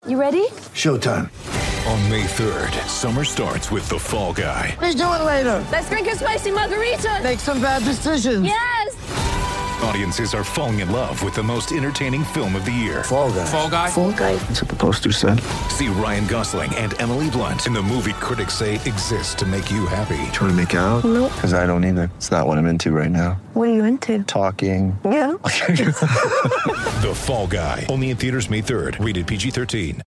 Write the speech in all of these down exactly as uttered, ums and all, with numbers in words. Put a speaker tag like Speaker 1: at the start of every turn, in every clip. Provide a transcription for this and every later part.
Speaker 1: You ready?
Speaker 2: Showtime.
Speaker 3: On May third, summer starts with The Fall Guy.
Speaker 2: Let's do it later.
Speaker 1: Let's drink a spicy margarita.
Speaker 2: Make some bad decisions.
Speaker 1: Yes!
Speaker 3: Audiences are falling in love with the most entertaining film of the year.
Speaker 2: Fall Guy.
Speaker 4: Fall Guy?
Speaker 1: Fall Guy.
Speaker 2: That's what the poster said.
Speaker 3: See Ryan Gosling and Emily Blunt in the movie critics say exists to make you happy.
Speaker 2: Trying to make it out?
Speaker 1: Nope.
Speaker 2: Because I don't either. It's not what I'm into right now.
Speaker 1: What are you into?
Speaker 2: Talking.
Speaker 1: Yeah.
Speaker 3: The Fall Guy. Only in theaters May third. Rated P G thirteen.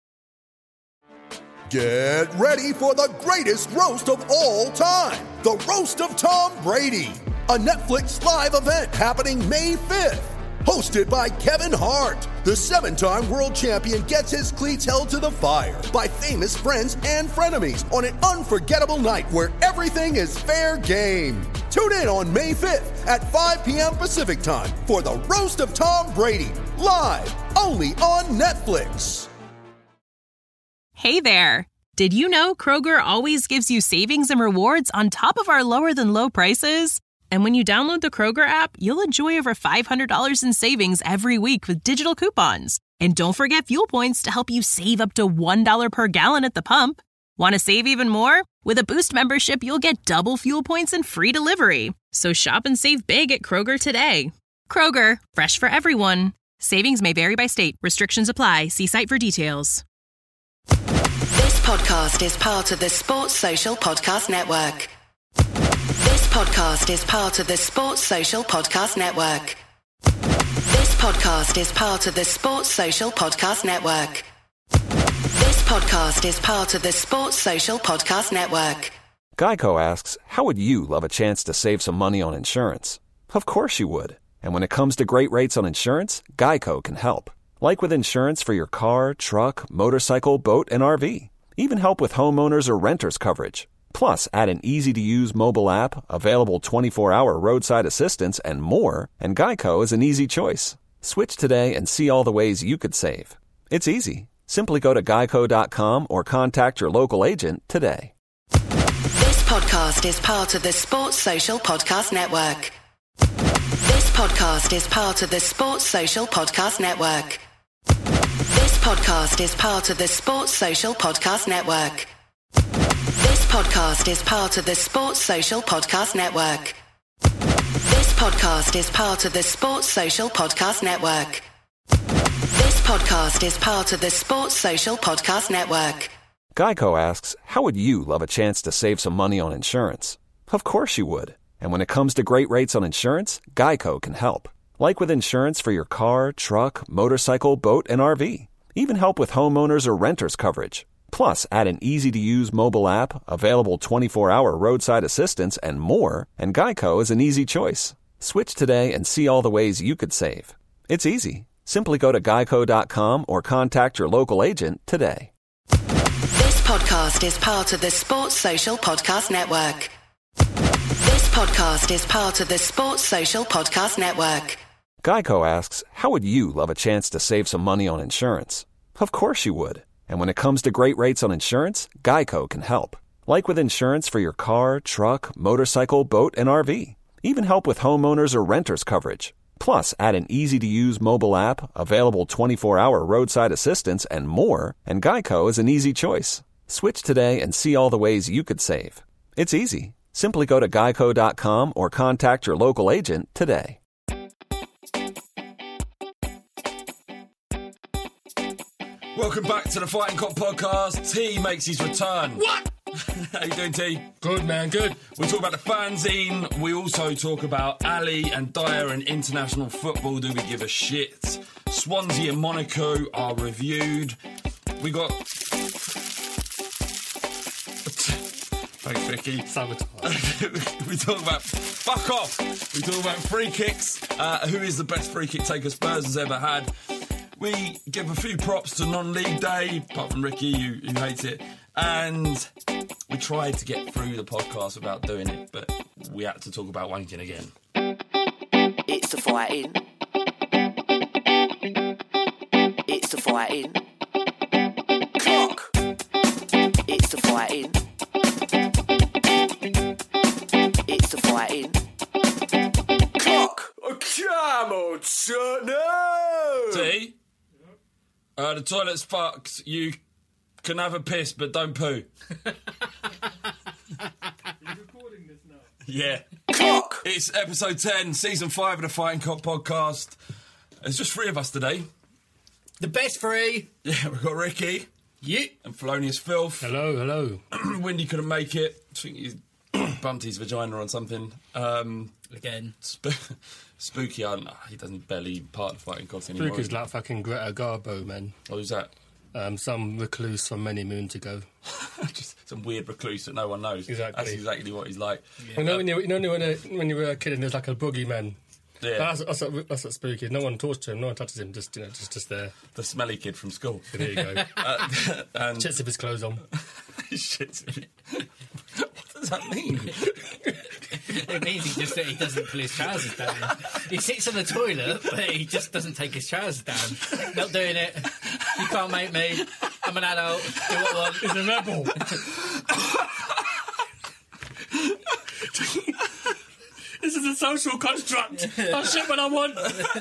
Speaker 5: Get ready for the greatest roast of all time. The Roast of Tom Brady. A Netflix live event happening May fifth. Hosted by Kevin Hart. The seven-time world champion gets his cleats held to the fire by famous friends and frenemies on an unforgettable night where everything is fair game. Tune in on May fifth at five p.m. Pacific time for the Roast of Tom Brady. Live only on Netflix.
Speaker 6: Hey there! Did you know Kroger always gives you savings and rewards on top of our lower-than-low prices? And when you download the Kroger app, you'll enjoy over five hundred dollars in savings every week with digital coupons. And don't forget fuel points to help you save up to one dollar per gallon at the pump. Want to save even more? With a Boost membership, you'll get double fuel points and free delivery. So shop and save big at Kroger today. Kroger, fresh for everyone. Savings may vary by state. Restrictions apply. See site for details.
Speaker 7: This podcast is part of the Sports Social Podcast Network. This podcast is part of the Sports Social Podcast Network. This podcast is part of the Sports Social Podcast Network. This podcast is part of the Sports Social Podcast Network.
Speaker 8: Geico asks, how would you love a chance to save some money on insurance? Of course you would. And when it comes to great rates on insurance, Geico can help. Like with insurance for your car, truck, motorcycle, boat, and R V. Even help with homeowners or renters coverage. Plus, add an easy-to-use mobile app, available twenty-four hour roadside assistance, and more, and Geico is an easy choice. Switch today and see all the ways you could save. It's easy. Simply go to geico dot com or contact your local agent today.
Speaker 7: This podcast is part of the Sports Social Podcast Network. This podcast is part of the Sports Social Podcast Network. This podcast is part of the Sports Social Podcast Network. This podcast is part of the Sports Social Podcast Network. This podcast is part of the Sports Social Podcast Network. This podcast is part of the Sports Social Podcast Network.
Speaker 8: Geico asks, how would you love a chance to save some money on insurance? Of course you would. And when it comes to great rates on insurance, Geico can help. Like with insurance for your car, truck, motorcycle, boat, and R V. Even help with homeowners or renters coverage. Plus, add an easy-to-use mobile app, available twenty-four hour roadside assistance, and more, and Geico is an easy choice. Switch today and see all the ways you could save. It's easy. Simply go to geico dot com or contact your local agent today.
Speaker 7: This podcast is part of the Sports Social Podcast Network. This podcast is part of the Sports Social Podcast Network.
Speaker 8: Geico asks, how would you love a chance to save some money on insurance? Of course you would. And when it comes to great rates on insurance, Geico can help. Like with insurance for your car, truck, motorcycle, boat, and R V. Even help with homeowners or renters coverage. Plus, add an easy-to-use mobile app, available twenty-four hour roadside assistance, and more, and Geico is an easy choice. Switch today and see all the ways you could save. It's easy. Simply go to geico dot com or contact your local agent today.
Speaker 4: Welcome back to the Fighting Cock podcast. T makes his return.
Speaker 9: What?
Speaker 4: How you doing, T?
Speaker 9: Good, man, good.
Speaker 4: We talk about the fanzine. We also talk about Ali and Dyer and international football. Do we give a shit? Swansea and Monaco are reviewed. We got... Thanks, Vicky.
Speaker 9: Sabotage.
Speaker 4: We talk about... Fuck off! We talk about free kicks. Uh, who is the best free kick taker Spurs has ever had? We give a few props to non-league day, apart from Ricky, who, who hates it. And we tried to get through the podcast without doing it, but we had to talk about wanking again.
Speaker 10: It's the fighting. It's the fighting. Cock. It's the fighting. It's the fighting. Cock.
Speaker 9: Oh, come on, son. No.
Speaker 4: See? Uh, the toilet's fucked. You can have a piss, but don't poo.
Speaker 9: Are you recording this now?
Speaker 4: Yeah. Cock! It's episode ten, season five of the Fighting Cock podcast. There's just three of us today.
Speaker 11: The best three.
Speaker 4: Yeah, we've got Ricky.
Speaker 11: Yeah.
Speaker 4: And Felonious Filth.
Speaker 9: Hello, hello.
Speaker 4: Windy couldn't make it. I think he's bumped his vagina on something. Um,
Speaker 11: Again.
Speaker 4: Sp- Spooky, I don't know, he doesn't barely part of Fighting Cock anymore.
Speaker 9: Spooky's like fucking Greta Garbo, man.
Speaker 4: Oh, who's that?
Speaker 9: Um, some recluse from many moons ago.
Speaker 4: Just some weird recluse that no one knows.
Speaker 9: Exactly.
Speaker 4: That's exactly what he's like.
Speaker 9: Yeah. You know, when you, you know when, you, when you were a kid and there's like a boogeyman?
Speaker 4: Yeah.
Speaker 9: That's, that's, what, that's what Spooky is. No one talks to him, no one touches him, just, you know, just, just there.
Speaker 4: The smelly kid from school.
Speaker 9: There you go.
Speaker 4: uh, and
Speaker 9: Shits if his clothes on.
Speaker 4: Shits if he... What does that mean?
Speaker 11: It means he just he doesn't pull his trousers down. He sits on the toilet, but he just doesn't take his trousers down. Not doing it. You can't make me. I'm an adult. Do what I want.
Speaker 9: He's a rebel. This is a social construct. I shit when I want.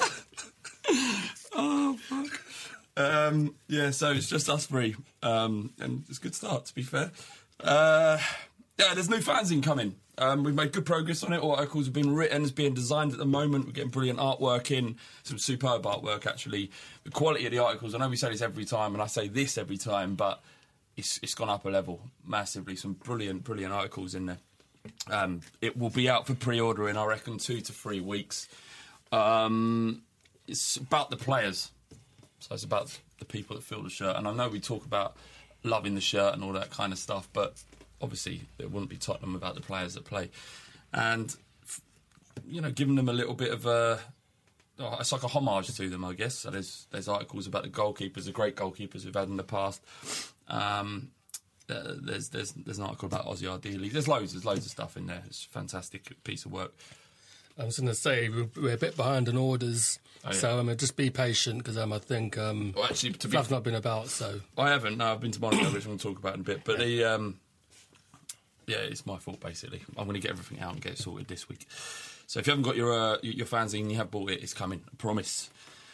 Speaker 4: Oh, fuck. Um, yeah, so it's just us three. Um, and it's a good start, to be fair. Uh, yeah, there's new fanzine coming. Um, we've made good progress on it. All articles have been written, it's being designed at the moment. We're getting brilliant artwork in, some superb artwork, actually. The quality of the articles, I know we say this every time, and I say this every time, but it's it's gone up a level massively. Some brilliant, brilliant articles in there. Um, it will be out for pre-order in, I reckon, two to three weeks. Um, it's about the players. So it's about the people that fill the shirt. And I know we talk about loving the shirt and all that kind of stuff, but obviously it wouldn't be Tottenham without the players that play. And, you know, giving them a little bit of a... Oh, it's like a homage to them, I guess. So there's there's articles about the goalkeepers, the great goalkeepers we've had in the past. Um, uh, there's there's there's an article about Ozzy Ardili. There's loads, there's loads of stuff in there. It's a fantastic piece of work.
Speaker 9: I was going to say, we're, we're a bit behind on orders,
Speaker 4: oh, yeah.
Speaker 9: so um, just be patient, because um, I think um,
Speaker 4: well, actually, to
Speaker 9: Fluff's
Speaker 4: be,
Speaker 9: not been about, so...
Speaker 4: I haven't, no, I've been to Monaco, which I'm going to talk about in a bit, but yeah. the... Um, yeah, it's my fault, basically. I'm going to get everything out and get it sorted this week. So if you haven't got your uh, your fanzine, you have bought it, it's coming, I promise.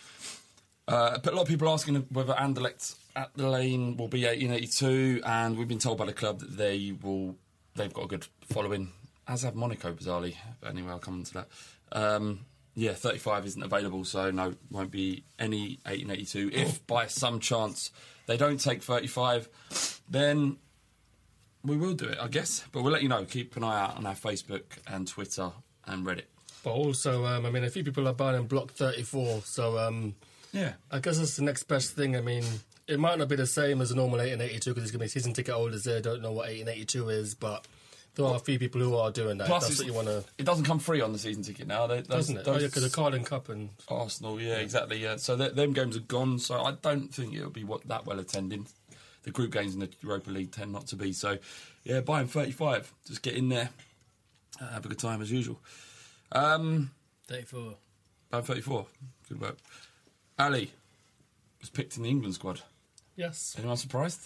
Speaker 4: Uh, but a lot of people are asking whether Anderlecht at the Lane will be eighteen eighty-two, and we've been told by the club that they will, they've got a good following, as have Monaco, bizarrely. But anyway, I'll come on to that. Um, yeah, thirty-five isn't available, so no, won't be any eighteen eighty-two. If by some chance they don't take thirty-five, then we will do it, I guess. But we'll let you know. Keep an eye out on our Facebook and Twitter and Reddit.
Speaker 9: But also, um, I mean, a few people are buying in block thirty-four, so um,
Speaker 4: yeah,
Speaker 9: I guess that's the next best thing. I mean, it might not be the same as a normal eighteen eighty-two, because there's going to be season ticket holders there don't know what eighteen eighty-two is, but there are a few people who are doing that.
Speaker 4: Plus,
Speaker 9: that's what you want to.
Speaker 4: It doesn't come free on the season ticket now, they, those,
Speaker 9: doesn't it?
Speaker 4: Those...
Speaker 9: Oh yeah, because the Carling Cup and
Speaker 4: Arsenal, yeah, yeah. exactly. Yeah, so th- them games are gone. So I don't think it'll be what that well attending. The group games in the Europa League tend not to be. So yeah, buying thirty-five, just get in there, uh, have a good time as usual. Um,
Speaker 11: thirty-four.
Speaker 4: Buying thirty-four. Good work. Ali was picked in the England squad.
Speaker 9: Yes.
Speaker 4: Anyone surprised?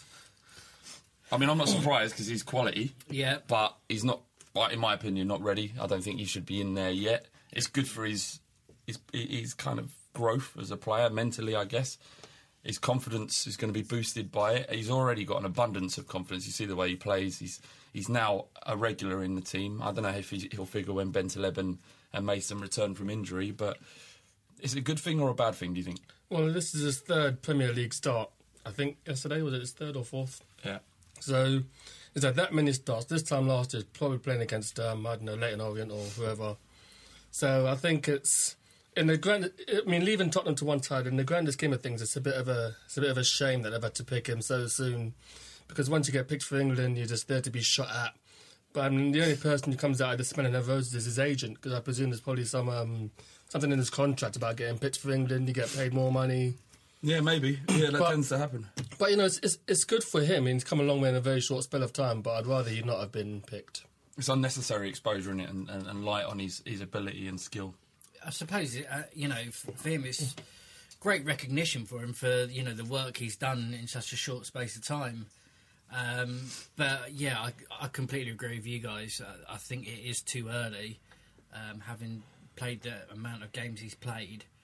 Speaker 4: I mean, I'm not surprised because he's quality.
Speaker 11: Yeah.
Speaker 4: But he's not, in my opinion, not ready. I don't think he should be in there yet. It's good for his his, his kind of growth as a player, mentally, I guess. His confidence is going to be boosted by it. He's already got an abundance of confidence. You see the way he plays. He's he's now a regular in the team. I don't know if he, he'll figure when Bentaleb and, and Mason return from injury, but is it a good thing or a bad thing, do you think?
Speaker 9: Well, this is his third Premier League start. I think yesterday, was it his third or fourth?
Speaker 4: Yeah.
Speaker 9: So, is that that many starts? This time last year, probably playing against, um, I don't know, Leyton Orient or whoever. So, I think it's, in the grand, I mean, leaving Tottenham to one side, in the grander scheme of things, it's a bit of a, it's a bit of a shame that they've had to pick him so soon. Because once you get picked for England, you're just there to be shot at. But I mean, the only person who comes out of the smelling of roses is his agent, because I presume there's probably some um, something in his contract about getting picked for England, you get paid more money.
Speaker 4: Yeah, maybe. Yeah, that
Speaker 9: but,
Speaker 4: tends to happen.
Speaker 9: But, you know, it's, it's it's good for him. I mean, he's come a long way in a very short spell of time, but I'd rather he not have been picked.
Speaker 4: It's unnecessary exposure in it and, and, and light on his, his ability and skill.
Speaker 11: I suppose, uh, you know, for him it's great recognition for him for, you know, the work he's done in such a short space of time. Um, but, yeah, I, I completely agree with you guys. I, I think it is too early, um, having played the amount of games he's played.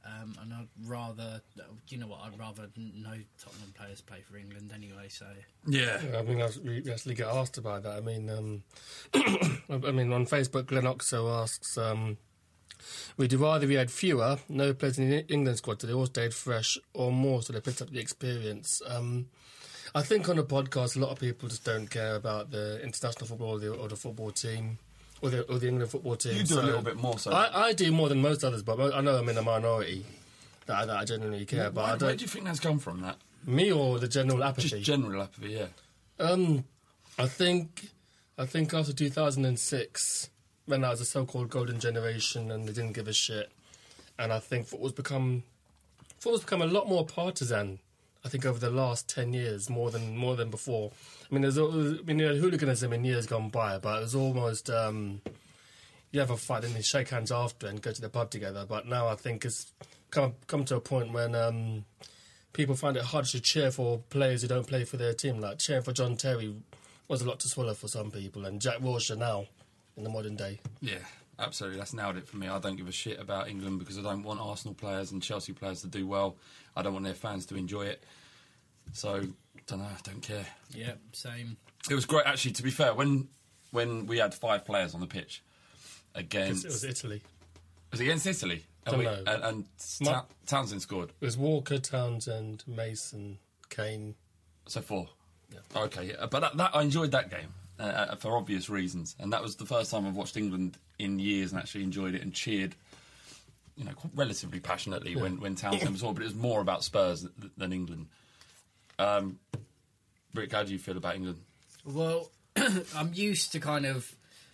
Speaker 11: Um, and I'd rather, do you know what? I'd rather no Tottenham players play for England anyway. So
Speaker 4: yeah,
Speaker 9: yeah I mean, I, we actually get asked about that. I mean, um, I mean, on Facebook, Glenn Oxo asks, um, "Would you rather we had fewer, no players in the England squad, so they all stayed fresh, or more, so they picked up the experience?" Um, I think on the podcast, a lot of people just don't care about the international football or the, or the football team. Or the, or the England football team.
Speaker 4: You do
Speaker 9: so
Speaker 4: a little bit more, so
Speaker 9: I, I do more than most others, but I know I'm in a minority that, I- that I genuinely care.
Speaker 4: Why,
Speaker 9: but I don't.
Speaker 4: where do you think that's come from? That
Speaker 9: me or the general apathy?
Speaker 4: Just general apathy, yeah.
Speaker 9: Um, I think, I think after two thousand six, when that was a so-called golden generation, and they didn't give a shit, and I think football's become, football's become a lot more partisan. I think over the last ten years, more than more than before. I mean, there's, I mean, you had hooliganism in years gone by, but it was almost um, you have a fight and you shake hands after and go to the pub together. But now I think it's come come to a point when um, people find it hard to cheer for players who don't play for their team. Like cheering for John Terry was a lot to swallow for some people, and Jack Wilshere now in the modern day.
Speaker 4: Yeah, absolutely. That's nailed it for me. I don't give a shit about England because I don't want Arsenal players and Chelsea players to do well. I don't want their fans to enjoy it. So, don't know, I don't care.
Speaker 11: Yeah, same.
Speaker 4: It was great, actually, to be fair, when when we had five players on the pitch against...
Speaker 9: It was Italy.
Speaker 4: Was it against Italy?
Speaker 9: Don't
Speaker 4: and we,
Speaker 9: know.
Speaker 4: And, and
Speaker 9: My-
Speaker 4: Ta- Townsend scored.
Speaker 9: It was Walker, Townsend, Mason, Kane.
Speaker 4: So four.
Speaker 9: Yeah.
Speaker 4: Okay, yeah. But that, that, I enjoyed that game uh, for obvious reasons. And that was the first time I've watched England in years and actually enjoyed it and cheered, you know, quite relatively passionately
Speaker 9: Yeah.
Speaker 4: when, when Townsend was on. But it was more about Spurs th- than England. Um, Rick, how do you feel about England?
Speaker 11: Well, I'm used to kind of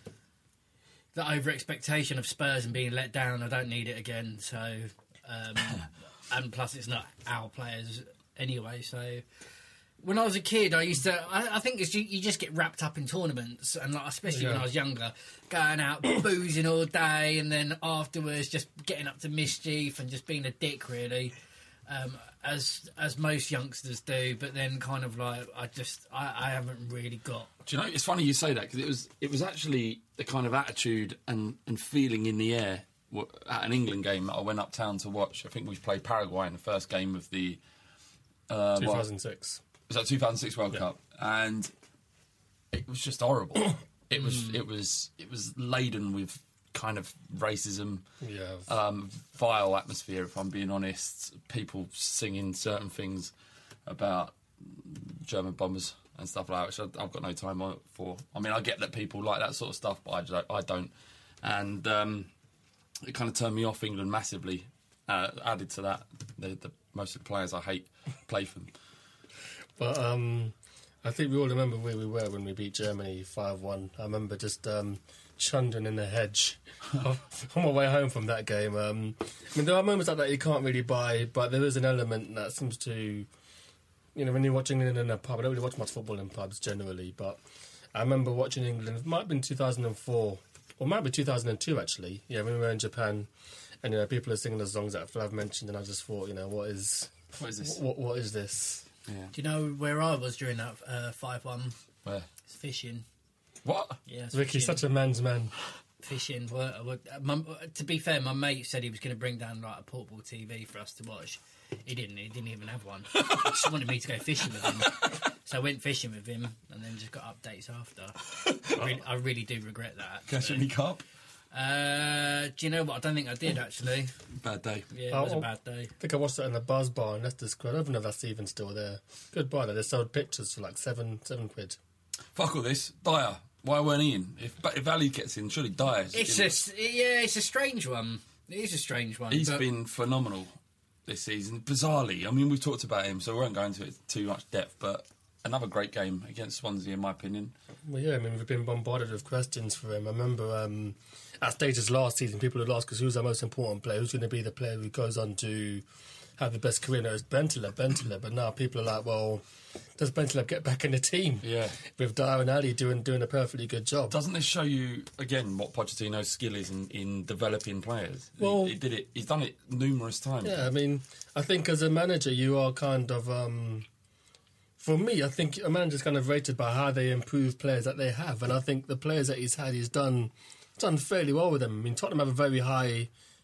Speaker 11: the over expectation of Spurs and being let down. I don't need it again. So, um, and plus, it's not our players anyway. So, when I was a kid, I used to. I, I think it's you, you just get wrapped up in tournaments, and like, especially when
Speaker 9: Yeah.
Speaker 11: I was younger, going out boozing all day, and then afterwards just getting up to mischief and just being a dick, really. Um, as as most youngsters do, but then kind of like I just I, I haven't really got.
Speaker 4: Do you know, it's funny you say that because it was it was actually the kind of attitude and, and feeling in the air w- at an England game that I went uptown to watch. I think we played Paraguay in the first game of the uh,
Speaker 9: two thousand six.
Speaker 4: Was that two thousand six World
Speaker 9: Yeah.
Speaker 4: Cup? And it was just horrible. it was it was it was laden with kind of racism,
Speaker 9: Yeah.
Speaker 4: um, vile atmosphere, if I'm being honest. People singing certain things about German bombers and stuff like that, which I- I've got no time on- for. I mean, I get that people like that sort of stuff, but I, just- I don't. And um, it kind of turned me off England massively. Uh, added to that, the, the most of the players I hate play for them.
Speaker 9: But um, I think we all remember where we were when we beat Germany five one. I remember just um, chundering in the hedge on my way home from that game. Um, I mean, there are moments like that you can't really buy, but there is an element that seems to, you know, when you're watching England in a pub, I don't really watch much football in pubs generally, but I remember watching England, it might have been two thousand four, or it might be two thousand two actually, yeah, when we were in Japan, and, you know, people are singing the songs that Flav mentioned, and I just thought, you know, what is,
Speaker 4: What is this?
Speaker 9: What, what is this?
Speaker 4: Yeah.
Speaker 11: Do you know where I was during that uh, five one?
Speaker 4: Where?
Speaker 11: It's fishing.
Speaker 4: What?
Speaker 11: Yeah, it's
Speaker 9: Ricky's
Speaker 11: fishing.
Speaker 9: such a man's man.
Speaker 11: Fishing. Well, uh, well, uh, my, to be fair, my mate said he was going to bring down like a portable T V for us to watch. He didn't. He didn't even have one. He just wanted me to go fishing with him. So I went fishing with him, and then just got updates after. I really, I really do regret that.
Speaker 4: Catch
Speaker 11: actually.
Speaker 4: any carp?
Speaker 11: Uh, do you know what? I don't think I did actually.
Speaker 4: Bad day.
Speaker 11: Yeah, it was
Speaker 9: Oh,
Speaker 11: a bad day.
Speaker 9: I think I watched it in the Buzz Bar in Leicester Square. I don't know if that's even still there. Good buy though. They sold pictures for like seven seven quid.
Speaker 4: Fuck all this. Dyer. Why weren't he in? If if Ali gets in, surely Dyer's
Speaker 11: It's
Speaker 4: in.
Speaker 11: just yeah, it's a strange one. It is a strange one.
Speaker 4: He's
Speaker 11: but
Speaker 4: been phenomenal this season. Bizarrely, I mean, we've talked about him, so we won't go into it too much depth. But another great game against Swansea, in my opinion.
Speaker 9: Well, yeah, I mean, we've been bombarded with questions for him. I remember um, at stages last season, people would ask us who's our most important player, who's going to be the player who goes on to have the best career. No, it's Bentaleb, Bentaleb. But now people are like, well, does Bentaleb get back in the team?
Speaker 4: Yeah.
Speaker 9: With Dyer and Ali doing doing a perfectly good job.
Speaker 4: Doesn't this show you again what Pochettino's skill is in, in developing players?
Speaker 9: Well-
Speaker 4: he, he did it. He's done it numerous times.
Speaker 9: Yeah, I mean, I think as a manager, you are kind of... Um, for me, I think a manager's kind of rated by how they improve players that they have. And I think the players that he's had, he's done done fairly well with them. I mean, Tottenham have a very high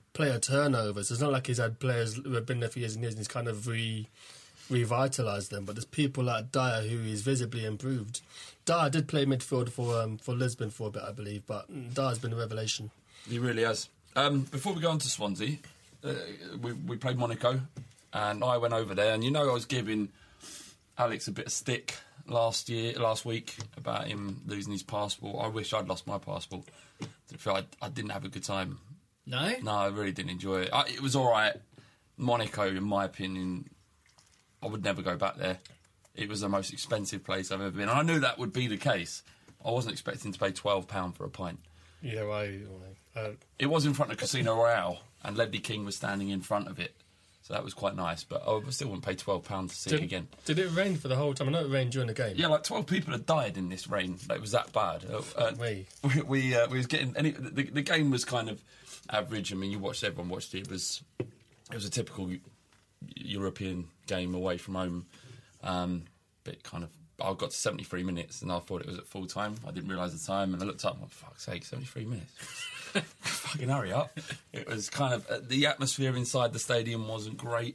Speaker 9: player turnovers. It's not like he's had players who have been there for years and years and he's kind of re revitalised them. But there's people like Dyer who is visibly improved. Dyer did play midfield for um, for Lisbon for a bit, I believe, but Dyer's been a revelation.
Speaker 4: He really has. Um, before we go on to Swansea, uh, we, we played Monaco, and I went over there, and you know I was giving Alex a bit of stick last year, last week, about him losing his passport. I wish I'd lost my passport. I feel I, I didn't have a good time.
Speaker 11: No?
Speaker 4: No, I really didn't enjoy it. I, it was all right. Monaco, in my opinion, I would never go back there. It was the most expensive place I've ever been. And I knew that would be the case. I wasn't expecting to pay twelve pounds for a pint.
Speaker 9: Yeah, I... Uh,
Speaker 4: it was in front of Casino Royale, and Ledley King was standing in front of it. So that was quite nice, but I still wouldn't pay twelve pounds to see
Speaker 9: did,
Speaker 4: it again.
Speaker 9: Did it rain for the whole time? I know it rained during the game.
Speaker 4: Yeah, like twelve people had died in this rain. It was that bad. Uh,
Speaker 9: we
Speaker 4: we we, uh, we was getting... Any, the, the game was kind of average. I mean, you watched, everyone watched it. It was, it was a typical European game away from home. Um, bit kind of... I got to seventy-three minutes and I thought it was at full time. I didn't realise the time and I looked up and, oh, fuck's sake, seventy-three minutes. Fucking hurry up. It was kind of... Uh, the atmosphere inside the stadium wasn't great.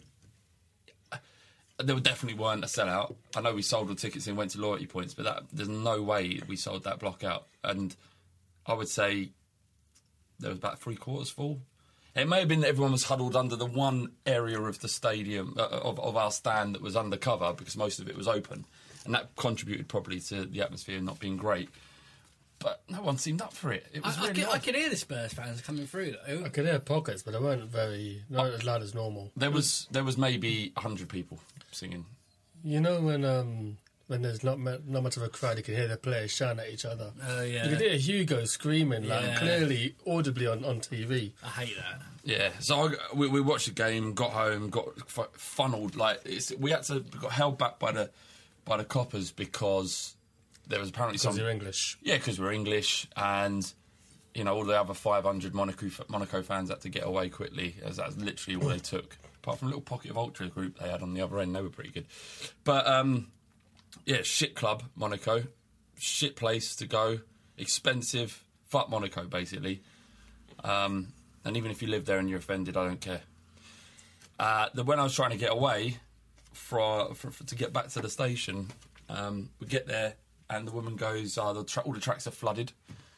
Speaker 4: There definitely weren't a sellout. I know we sold the tickets and went to loyalty points, but that, there's no way we sold that block out. And I would say there was about three quarters full. It may have been that everyone was huddled under the one area of the stadium, uh, of, of our stand that was undercover because most of it was open. And that contributed probably to the atmosphere not being great. But no one seemed up for it. It was
Speaker 11: I,
Speaker 4: really
Speaker 11: I, could,
Speaker 4: odd.
Speaker 11: I could hear the Spurs fans coming through, though.
Speaker 9: I could hear pockets, but they weren't very... not as loud as normal.
Speaker 4: There was there was maybe one hundred people singing.
Speaker 9: You know when um, when there's not not much of a crowd, you can hear the players shouting at each other.
Speaker 11: Oh, uh, yeah.
Speaker 9: You could hear Hugo screaming, like,
Speaker 11: Yeah.
Speaker 9: clearly, audibly on, on T V.
Speaker 11: I hate that.
Speaker 4: Yeah, so I, we, we watched the game, got home, got f- funneled. Like it's, we had to got held back by the by the coppers because there was apparently some.
Speaker 9: Because you're English.
Speaker 4: Yeah, because we're English, and you know all the other five hundred Monaco Monaco fans had to get away quickly, as that's literally all they took. Apart from a little pocket of ultra group they had on the other end, they were pretty good. But um, yeah, shit club Monaco, shit place to go, expensive. Fuck Monaco, basically. Um, and even if you live there and you're offended, I don't care. Uh, the, when I was trying to get away for, for, for to get back to the station, um, we get there and the woman goes, oh, the tra- all the tracks are flooded.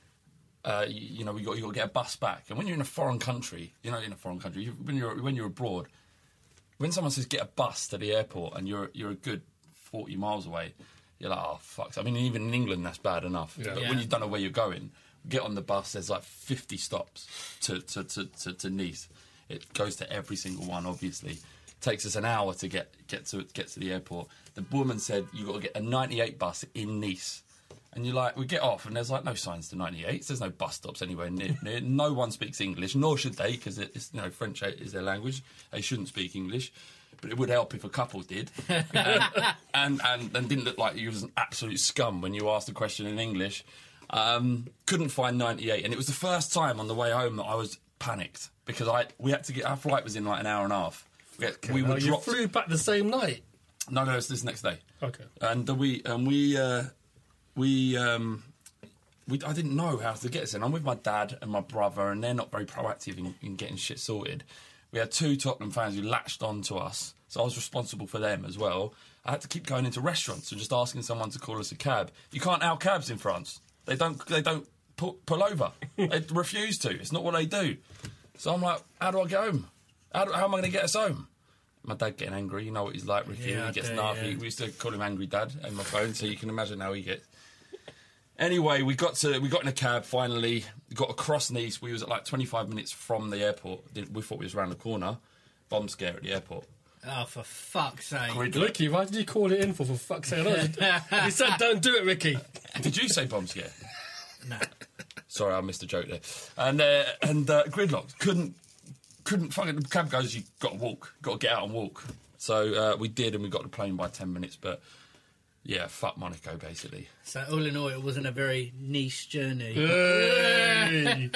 Speaker 4: Uh, you, you know, we got you got to get a bus back. And when you're in a foreign country, you know, in a foreign country, you, when you're when you're abroad, when someone says get a bus to the airport and you're you're a good forty miles away, you're like, oh fuck. I mean, even in England, that's bad enough.
Speaker 9: Yeah.
Speaker 4: But
Speaker 11: Yeah.
Speaker 4: when you don't know where you're going, get on the bus. There's like fifty stops to to, to, to to Nice. It goes to every single one. Obviously, takes us an hour to get get to get to the airport. The woman said you got to get a ninety-eight bus in Nice. And you're like, we get off, and there's like no signs to ninety-eights. There's no bus stops anywhere near. near. No one speaks English, nor should they, because it's you know French is their language. They shouldn't speak English, but it would help if a couple did. um, and, and and didn't look like you was an absolute scum when you asked a question in English. Um, couldn't find ninety-eight, and it was the first time on the way home that I was panicked because I we had to get our flight was in like an hour and a half. We, had, we
Speaker 9: No,
Speaker 4: were
Speaker 9: you
Speaker 4: dropped.
Speaker 9: flew back the same night.
Speaker 4: No, no, it's this next day.
Speaker 9: Okay.
Speaker 4: And uh, we and we. Uh, We, um, we, I didn't know how to get us in. I'm with my dad and my brother, and they're not very proactive in, in getting shit sorted. We had two Tottenham fans who latched on to us, so I was responsible for them as well. I had to keep going into restaurants and just asking someone to call us a cab. You can't out cabs in France. They don't. They don't pull, pull over. They refuse to. It's not what they do. So I'm like, how do I get home? How, do, how am I going to get us home? My dad getting angry. You know what he's like, Ricky.
Speaker 11: Yeah,
Speaker 4: he gets
Speaker 11: I do,
Speaker 4: nasty.
Speaker 11: yeah.
Speaker 4: We used to call him Angry Dad on my phone, so you can imagine how he gets. Anyway, we got to we got in a cab finally. We got across Nice. We was at like twenty-five minutes from the airport. We thought we was around the corner. Bomb scare at the airport.
Speaker 11: Oh, for fuck's sake.
Speaker 9: Ricky, why did you call it in for, for fuck's sake? He said, don't do it, Ricky.
Speaker 4: Did you say bomb scare?
Speaker 11: No.
Speaker 4: Sorry, I missed a joke there. And uh, and uh, gridlock. Couldn't couldn't fucking. The cab goes, you got to walk. Got to get out and walk. So uh, we did, and we got the plane by ten minutes. But yeah, fuck Monaco, basically.
Speaker 11: So all in all, it wasn't a very niche journey.
Speaker 9: Hey.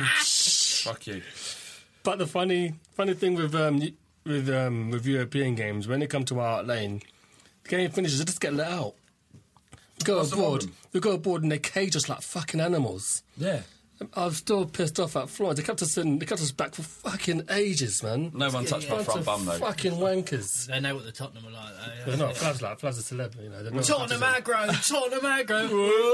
Speaker 4: Fuck you.
Speaker 9: But the funny funny thing with um, with um, with European games, when they come to our lane, the game finishes, they just get let out. We go
Speaker 4: What's the
Speaker 9: aboard.
Speaker 4: problem?
Speaker 9: We go aboard and they cage us like fucking animals.
Speaker 4: Yeah.
Speaker 9: I'm still pissed off at Florence. They kept us in, they kept us back for fucking ages, man.
Speaker 4: No one touched my front bum, though.
Speaker 9: Fucking wankers.
Speaker 11: They know what the Tottenham are like, though.
Speaker 9: They're not. Flav's like, Flav's a celeb, you know. Not
Speaker 11: Tottenham aggro, Tottenham aggro.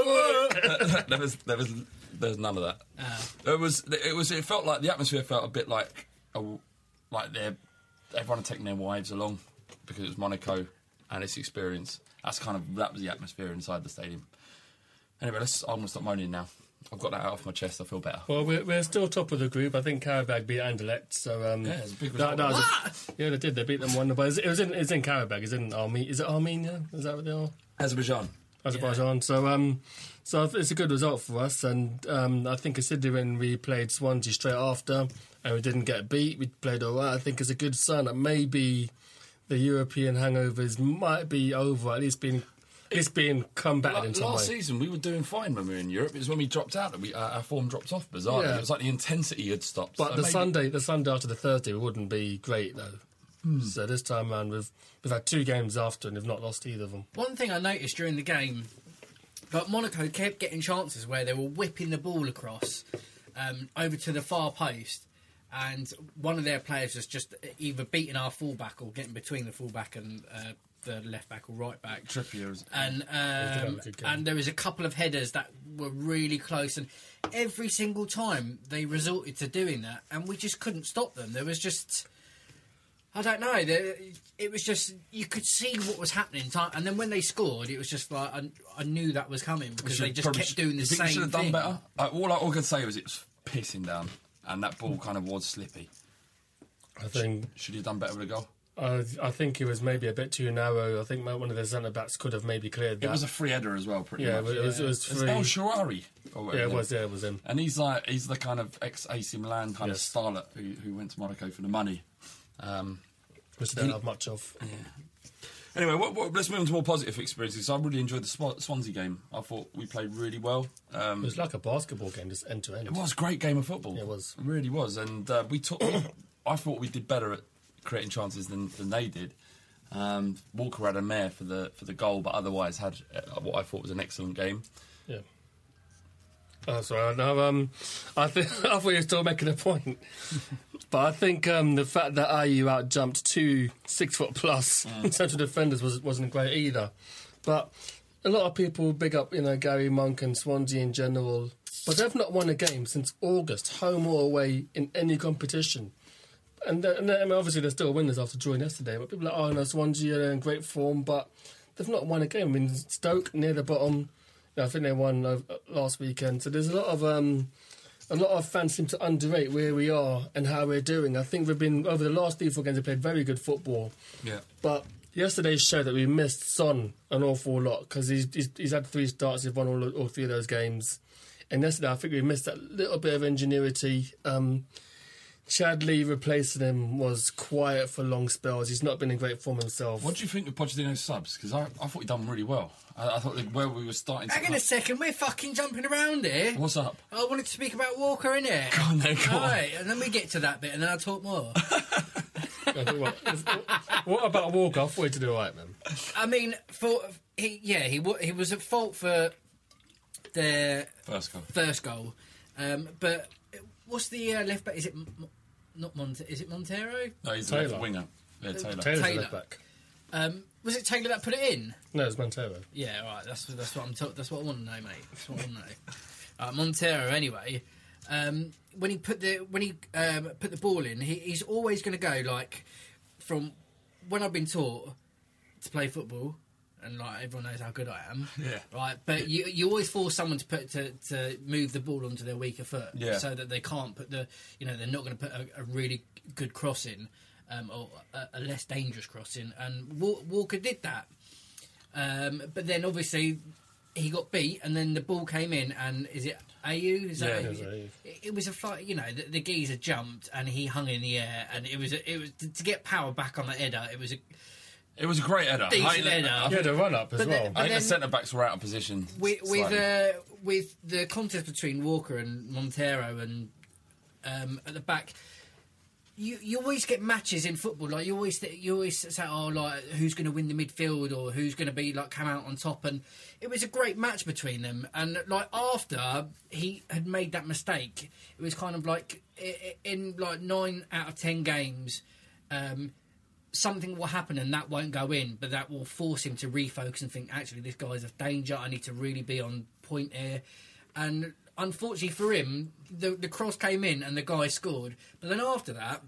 Speaker 4: there was, there was, there was none of that. Uh. It was, it was, it felt like the atmosphere felt a bit like, a, like they're everyone had taken their wives along because it was Monaco and its experience. That's kind of that was the atmosphere inside the stadium. Anyway, let's. I'm gonna stop moaning now. I've got that out off my chest. I feel better.
Speaker 9: Well, we're, we're still top of the group. I think Karabag beat Anderlecht. So um,
Speaker 4: yeah, it's a big
Speaker 9: that, that was a, yeah, they did. They beat them one. But it was in it's in Karabag. It's in Armenia. Is it Armenia? Is that what they are?
Speaker 4: Azerbaijan.
Speaker 9: Azerbaijan. Yeah. So um, so it's a good result for us. And um, I think considering we played Swansea straight after and we didn't get beat, we played all right. I think it's a good sign that maybe the European hangovers might be over. At least being. It's being combated in some way.
Speaker 4: Last season, we were doing fine when we were in Europe. It was when we dropped out that we, uh, our form dropped off bizarrely. Yeah. It was like the intensity had stopped.
Speaker 9: But
Speaker 4: so
Speaker 9: the
Speaker 4: maybe...
Speaker 9: Sunday, the Sunday after the Thursday wouldn't be great though. Mm. So this time around, we've we've had two games after and we've not lost either of them.
Speaker 11: One thing I noticed during the game, but Monaco kept getting chances where they were whipping the ball across um, over to the far post, and one of their players was just either beating our fullback or getting between the fullback and. Uh, the left back or right back.
Speaker 4: Trippier. Was,
Speaker 11: and um, and there was a couple of headers that were really close, and every single time they resorted to doing that, and we just couldn't stop them. There was just, I don't know, there, it was just, you could see what was happening. And then when they scored, it was just like, I, I knew that was coming because they just kept doing the
Speaker 4: you think
Speaker 11: same
Speaker 4: you should have
Speaker 11: thing.
Speaker 4: done better? Like, all, I, all I could say was it was pissing down, and that ball kind of was slippy.
Speaker 9: I think...
Speaker 4: Should, should he have done better with a goal?
Speaker 9: Uh, I think it was maybe a bit too narrow. I think one of the centre backs could have maybe cleared that.
Speaker 4: It was a free header as well, pretty
Speaker 9: yeah,
Speaker 4: much.
Speaker 9: It was,
Speaker 4: yeah,
Speaker 9: it was free.
Speaker 4: El Shaarawy.
Speaker 9: Yeah, it was. Yeah, it was him.
Speaker 4: And he's like he's the kind of ex-A C Milan kind
Speaker 9: yes.
Speaker 4: of starlet who, who went to Monaco for the money, um,
Speaker 9: which they don't have much of.
Speaker 4: Yeah. Anyway, what, what, let's move on to more positive experiences. I really enjoyed the Sw- Swansea game. I thought we played really well. Um,
Speaker 9: it was like a basketball game, just end to end.
Speaker 4: It was a great game of football.
Speaker 9: Yeah, it was.
Speaker 4: It really was, and uh, we took. I thought we did better at creating chances than, than they did. Um, Walker had a mare for the for the goal, but otherwise had uh, what I thought was an excellent game.
Speaker 9: Yeah. Oh, sorry. No, um, I think I thought you were still making a point, but I think um, the fact that I U out jumped two six foot plus mm. central defenders was wasn't great either. But a lot of people big up, you know, Gary Monk and Swansea in general, but they've not won a game since August, home or away, in any competition. And, and I mean, obviously they're still winners after drawing yesterday, but people are like, oh no, Swansea are in great form, but they've not won a game. I mean, Stoke near the bottom, you know, I think they won uh, last weekend. So there's a lot of um, a lot of fans seem to underrate where we are and how we're doing. I think we've been over the last three four games, we played very good football.
Speaker 4: Yeah.
Speaker 9: But yesterday showed that we missed Son an awful lot because he's, he's he's had three starts, he's won all all three of those games, and yesterday I think we missed that little bit of ingenuity. Um, Chad Lee replacing him was quiet for long spells. He's not been in great form himself.
Speaker 4: What do you think of Pochettino's subs? Because I, I thought he'd done really well. I, I thought that where we were starting to...
Speaker 11: Hang on a second, we're fucking jumping around here.
Speaker 4: What's up?
Speaker 11: I wanted to speak about Walker, innit?
Speaker 4: Go on then, go on.
Speaker 11: All right, and then we get to that bit and then I'll talk more.
Speaker 9: what, what about Walker? I thought he did all right, man.
Speaker 11: I mean, for he, yeah, he, he was at fault for the...
Speaker 4: First goal.
Speaker 11: First goal. Um, but what's the uh, left back? Is it... Not Monte. Is it Montero?
Speaker 4: No, he's
Speaker 9: Taylor.
Speaker 4: a left winger. Yeah, Taylor.
Speaker 9: Taylor's
Speaker 11: Taylor.
Speaker 9: left back.
Speaker 11: Um, was it Taylor that put it in?
Speaker 9: No, it's Montero.
Speaker 11: Yeah, right. That's that's what I'm. To- that's what I want to know, mate. That's what I want to know. Uh, Montero, anyway. Um, when he put the when he um, put the ball in, he, he's always going to go like from when I've been taught to play football. And like everyone knows how good I am,
Speaker 4: yeah.
Speaker 11: Right, but you you always force someone to put to, to move the ball onto their weaker foot,
Speaker 4: yeah.
Speaker 11: So that they can't put the you know they're not going to put a, a really good cross in, um, or a, a less dangerous cross in. And Walker did that, um, but then obviously he got beat, and then the ball came in, and is it Ayew? Is
Speaker 9: yeah,
Speaker 11: that
Speaker 9: it was Ayew.
Speaker 11: It, it was a fight. You know, the, the geezer jumped and he hung in the air, and it was a, it was to, to get power back on the header. It was a
Speaker 4: It was a great header.
Speaker 11: Decent header.
Speaker 9: He had a run up as
Speaker 11: but
Speaker 9: well.
Speaker 11: Then,
Speaker 4: I think
Speaker 11: then,
Speaker 4: the centre backs were out of position.
Speaker 11: With with, uh, with the contest between Walker and Montero, and um, at the back, You, you always get matches in football. Like you always, th- you always say, "Oh, like who's going to win the midfield or who's going to be like come out on top?" And it was a great match between them. And like after he had made that mistake, it was kind of like in like nine out of ten games, um, something will happen and that won't go in, but that will force him to refocus and think, actually, this guy's a danger. I need to really be on point here. And unfortunately for him, the, the cross came in and the guy scored. But then after that,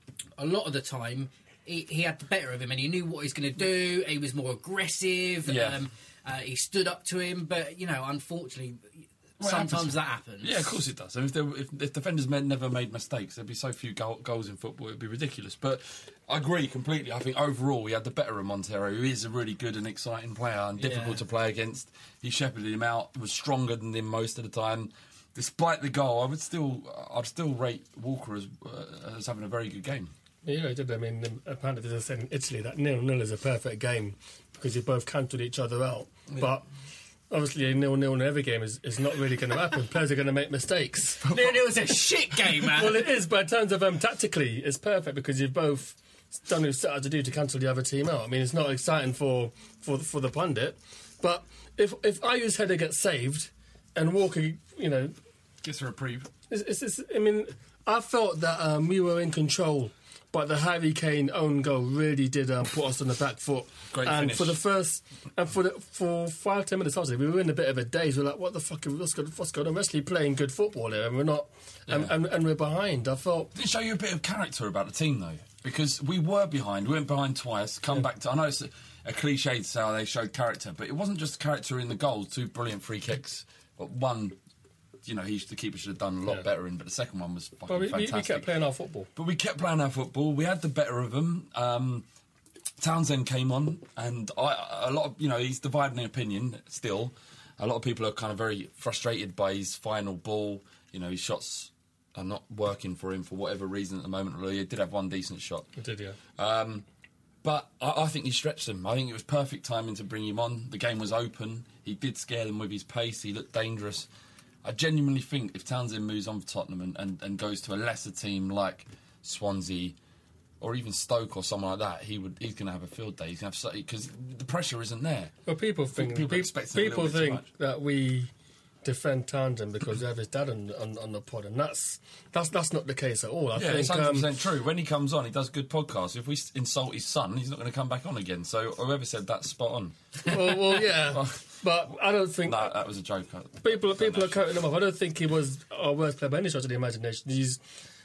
Speaker 11: a lot of the time, he, he had the better of him and he knew what he was going to do. He was more aggressive.
Speaker 4: Yeah.
Speaker 11: Um, uh, he stood up to him. But, you know, unfortunately,
Speaker 4: Well,
Speaker 11: sometimes that happens.
Speaker 4: Yeah, of course it does. And if, there, if, if defenders men never made mistakes, there'd be so few goal, goals in football, it'd be ridiculous. But I agree completely. I think overall we had the better of Montero, who is a really good and exciting player and difficult
Speaker 11: Yeah.
Speaker 4: to play against. He shepherded him out, was stronger than him most of the time. Despite the goal, I would still, I'd still rate Walker as, uh, as having a very good game.
Speaker 9: Yeah, he did. I mean, apparently they said in Italy that nil-nil is a perfect game because you both cancelled each other out.
Speaker 4: Yeah.
Speaker 9: But obviously, a nil-nil in every game is, is not really going to happen. Players are going to make mistakes.
Speaker 11: Nil-nil was a shit game, man.
Speaker 9: Well, it is, but in terms of um, tactically, it's perfect because you've both done what you set out to do to cancel the other team out. I mean, it's not exciting for for, for the pundit, but if if Ayu's header gets saved and Walker, you know,
Speaker 4: gets a reprieve,
Speaker 9: it's, it's, it's, I mean, I felt that um, we were in control. But the Harry Kane own goal really did um, put us on the back foot.
Speaker 4: Great
Speaker 9: and
Speaker 4: finish.
Speaker 9: for the first, and for the, for five ten minutes after, we were in a bit of a daze. We were like, "What the fuck? What's going, what's going on? We're actually playing good football here, and we're not, and,
Speaker 4: Yeah.
Speaker 9: and, and we're behind." I felt
Speaker 4: Did it show you a bit of character about the team, though? Because we were behind. We went behind twice, come back to... I know it's a, a cliche to say how they showed character, but it wasn't just character in the goals, two brilliant free kicks. But one, you know, he, the keeper should have done a lot
Speaker 9: Yeah.
Speaker 4: better in, but the second one was fucking
Speaker 9: well, we, we,
Speaker 4: fantastic.
Speaker 9: we kept playing our football.
Speaker 4: But we kept playing our football. We had the better of them. Um, Townsend came on, and I, a lot of, you know, he's divided in opinion still. A lot of people are kind of very frustrated by his final ball. You know, his shots are not working for him for whatever reason at the moment. Although he did have one decent shot.
Speaker 9: We did, yeah.
Speaker 4: Um, but I, I think he stretched them. I think it was perfect timing to bring him on. The game was open. He did scare them with his pace. He looked dangerous. I genuinely think if Townsend moves on for Tottenham and, and, and goes to a lesser team like Swansea or even Stoke or someone like that, he would he's going to have a field day. He's going to have because the pressure isn't there.
Speaker 9: Well, people think
Speaker 4: people
Speaker 9: people,
Speaker 4: expect him a
Speaker 9: people
Speaker 4: little bit too
Speaker 9: think
Speaker 4: much.
Speaker 9: that we defend Townsend because we have his dad on, on, on the pod, and that's that's that's not the case at all. I
Speaker 4: Yeah,
Speaker 9: think
Speaker 4: it's one hundred percent
Speaker 9: um,
Speaker 4: true. When he comes on, he does good podcasts. If we s- insult his son, he's not going to come back on again. So whoever said that's spot on.
Speaker 9: well, well, yeah, but I don't think
Speaker 4: No, that was a joke.
Speaker 9: people people are counting him off. I don't think he was our worst player by any stretch of the imagination. He's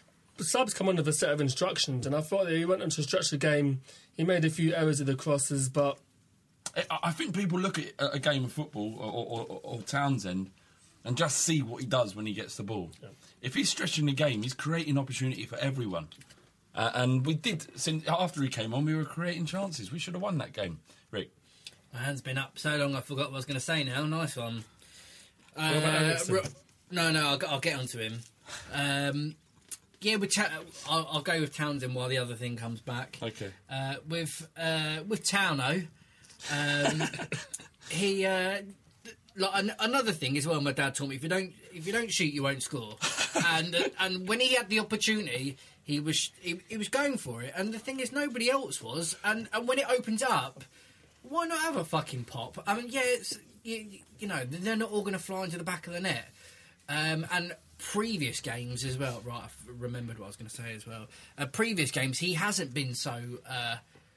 Speaker 9: subs come under the set of instructions, and I thought that he went on to stretch the game. He made a few errors of the crosses, but
Speaker 4: I I think people look at a game of football or, or, or, or Townsend and just see what he does when he gets the ball. Yeah. If he's stretching the game, he's creating opportunity for everyone. Uh, and we did, since after he came on, we were creating chances. We should have won that game. Rick?
Speaker 11: My hand's been up so long I forgot what I was going to say now. Nice one.
Speaker 9: What about Eriksen?
Speaker 11: Ro- no, no, I'll, I'll get onto him. Um, yeah, with Ta- I'll, I'll go with Townsend while the other thing comes back.
Speaker 4: Okay.
Speaker 11: Uh, with uh, with Towno, um, he uh, like an- another thing as well. My dad taught me if you don't if you don't shoot, you won't score. and uh, and when he had the opportunity, he was he, he was going for it. And the thing is, nobody else was. And and when it opens up, why not have a fucking pop? I mean, yeah, it's you, you know they're not all going to fly into the back of the net. Um, and previous games as well. Right, I remembered what I was going to say as well. Uh, previous games, he hasn't been so uh,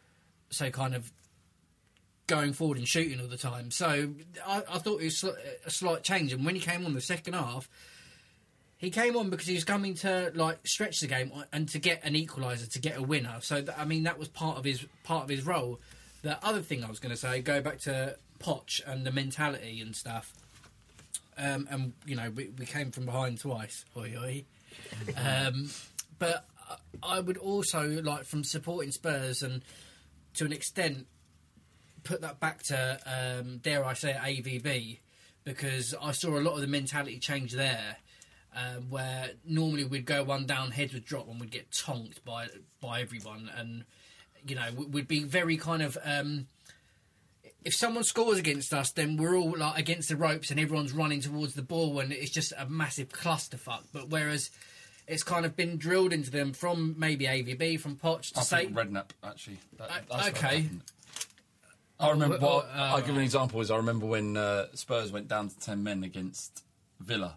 Speaker 11: so kind of going forward and shooting all the time. So I, I thought it was sl- a slight change. And when he came on the second half, he came on because he was coming to like stretch the game and to get an equaliser, to get a winner. So th- I mean, that was part of his part of his role. The other thing I was going to say, go back to Poch and the mentality and stuff. Um, and you know, we, we came from behind twice. Oi, oi. Um, but I would also like from supporting Spurs and to an extent put that back to um, dare I say A V B, because I saw a lot of the mentality change there. Uh, where normally we'd go one down, heads would drop, and we'd get tonked by by everyone, and you know we'd be very kind of. Um, if someone scores against us, then we're all like against the ropes, and everyone's running towards the ball, and it's just a massive clusterfuck. But whereas it's kind of been drilled into them from maybe A V B, from Poch to
Speaker 4: I
Speaker 11: say...
Speaker 4: think Redknapp, actually. That,
Speaker 11: Uh,
Speaker 4: that's what
Speaker 11: okay.
Speaker 4: happened. I remember,
Speaker 11: Oh,
Speaker 4: what,
Speaker 11: oh,
Speaker 4: I'll
Speaker 11: oh,
Speaker 4: give you an example, is I remember when uh, Spurs went down to ten men against Villa,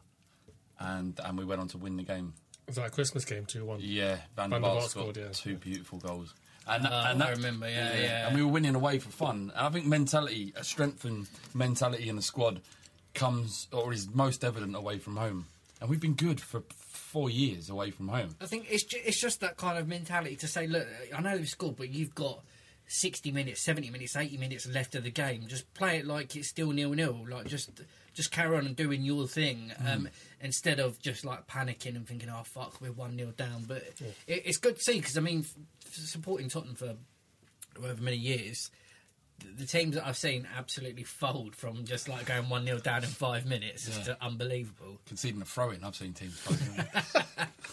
Speaker 4: and and we went on to win the game.
Speaker 9: Was that a Christmas game, two one?
Speaker 4: Yeah, Van der
Speaker 9: Van der
Speaker 4: Vaart
Speaker 9: Vaart
Speaker 4: scored
Speaker 9: scored, yeah.
Speaker 4: two beautiful goals. And,
Speaker 11: Oh,
Speaker 4: and that,
Speaker 11: I remember, yeah, yeah.
Speaker 4: And we were winning away for fun. And I think mentality, a strengthened mentality in the squad comes, or is most evident away from home. And we've been good for four years away from home.
Speaker 11: I think it's ju- it's just that kind of mentality to say, look, I know they've scored, but you've got sixty minutes, seventy minutes, eighty minutes left of the game. Just play it like it's still nil-nil. Like, just just carry on and doing your thing, um, mm. instead of just, like, panicking and thinking, oh, fuck, we're one nil down. But yeah. it, it's good to see, because, I mean, f- supporting Tottenham for however many years, the, the teams that I've seen absolutely fold from just, like, going one nil down in five minutes. Yeah. It's just unbelievable.
Speaker 4: Conceding a throw-in, I've seen teams fold.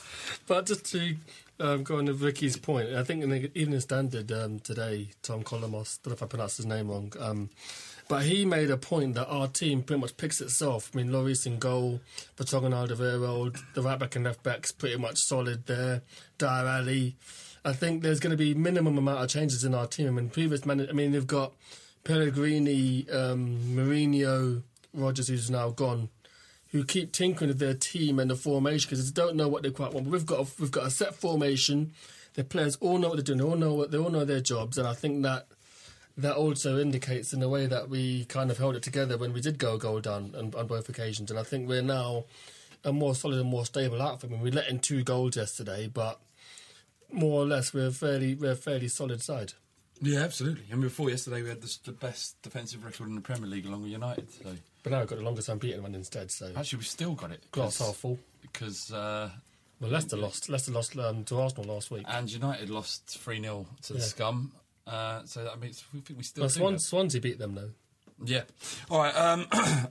Speaker 9: But just to um, go on to Ricky's point, I think in the Evening Standard um, today, Tom Colomos, I don't know if I pronounced his name wrong, um, but he made a point that our team pretty much picks itself. I mean, Lloris in goal, Vertonghen, Alderweireld, the right back and left back's pretty much solid there. Dyer Ali. I think there's going to be minimum amount of changes in our team. I mean, previous man, I mean, they've got Pellegrini, um, Mourinho, Rodgers, who's now gone, who keep tinkering with their team and the formation because they don't know what they quite want. But we've got a, we've got a set formation. The players all know what they're doing. They all know what they all know their jobs, and I think that that also indicates in the way that we kind of held it together when we did go a goal down on, on both occasions. And I think we're now a more solid and more stable outfit. I mean, we let in two goals yesterday, but more or less we're a fairly we're a fairly solid side.
Speaker 4: Yeah, absolutely. And before yesterday, we had the, the best defensive record in the Premier League along with United. So.
Speaker 9: But now we've got the longest unbeaten one instead. So
Speaker 4: actually, we've still got it.
Speaker 9: Glass half full.
Speaker 4: Because uh,
Speaker 9: well, Leicester lost. Leicester lost um, to Arsenal last week,
Speaker 4: and United lost three nil to the
Speaker 9: yeah.
Speaker 4: Scum. Uh, so that means we think we still.
Speaker 9: Well,
Speaker 4: do
Speaker 9: Swan,
Speaker 4: that.
Speaker 9: Swansea beat them though.
Speaker 4: Yeah. All right. Um,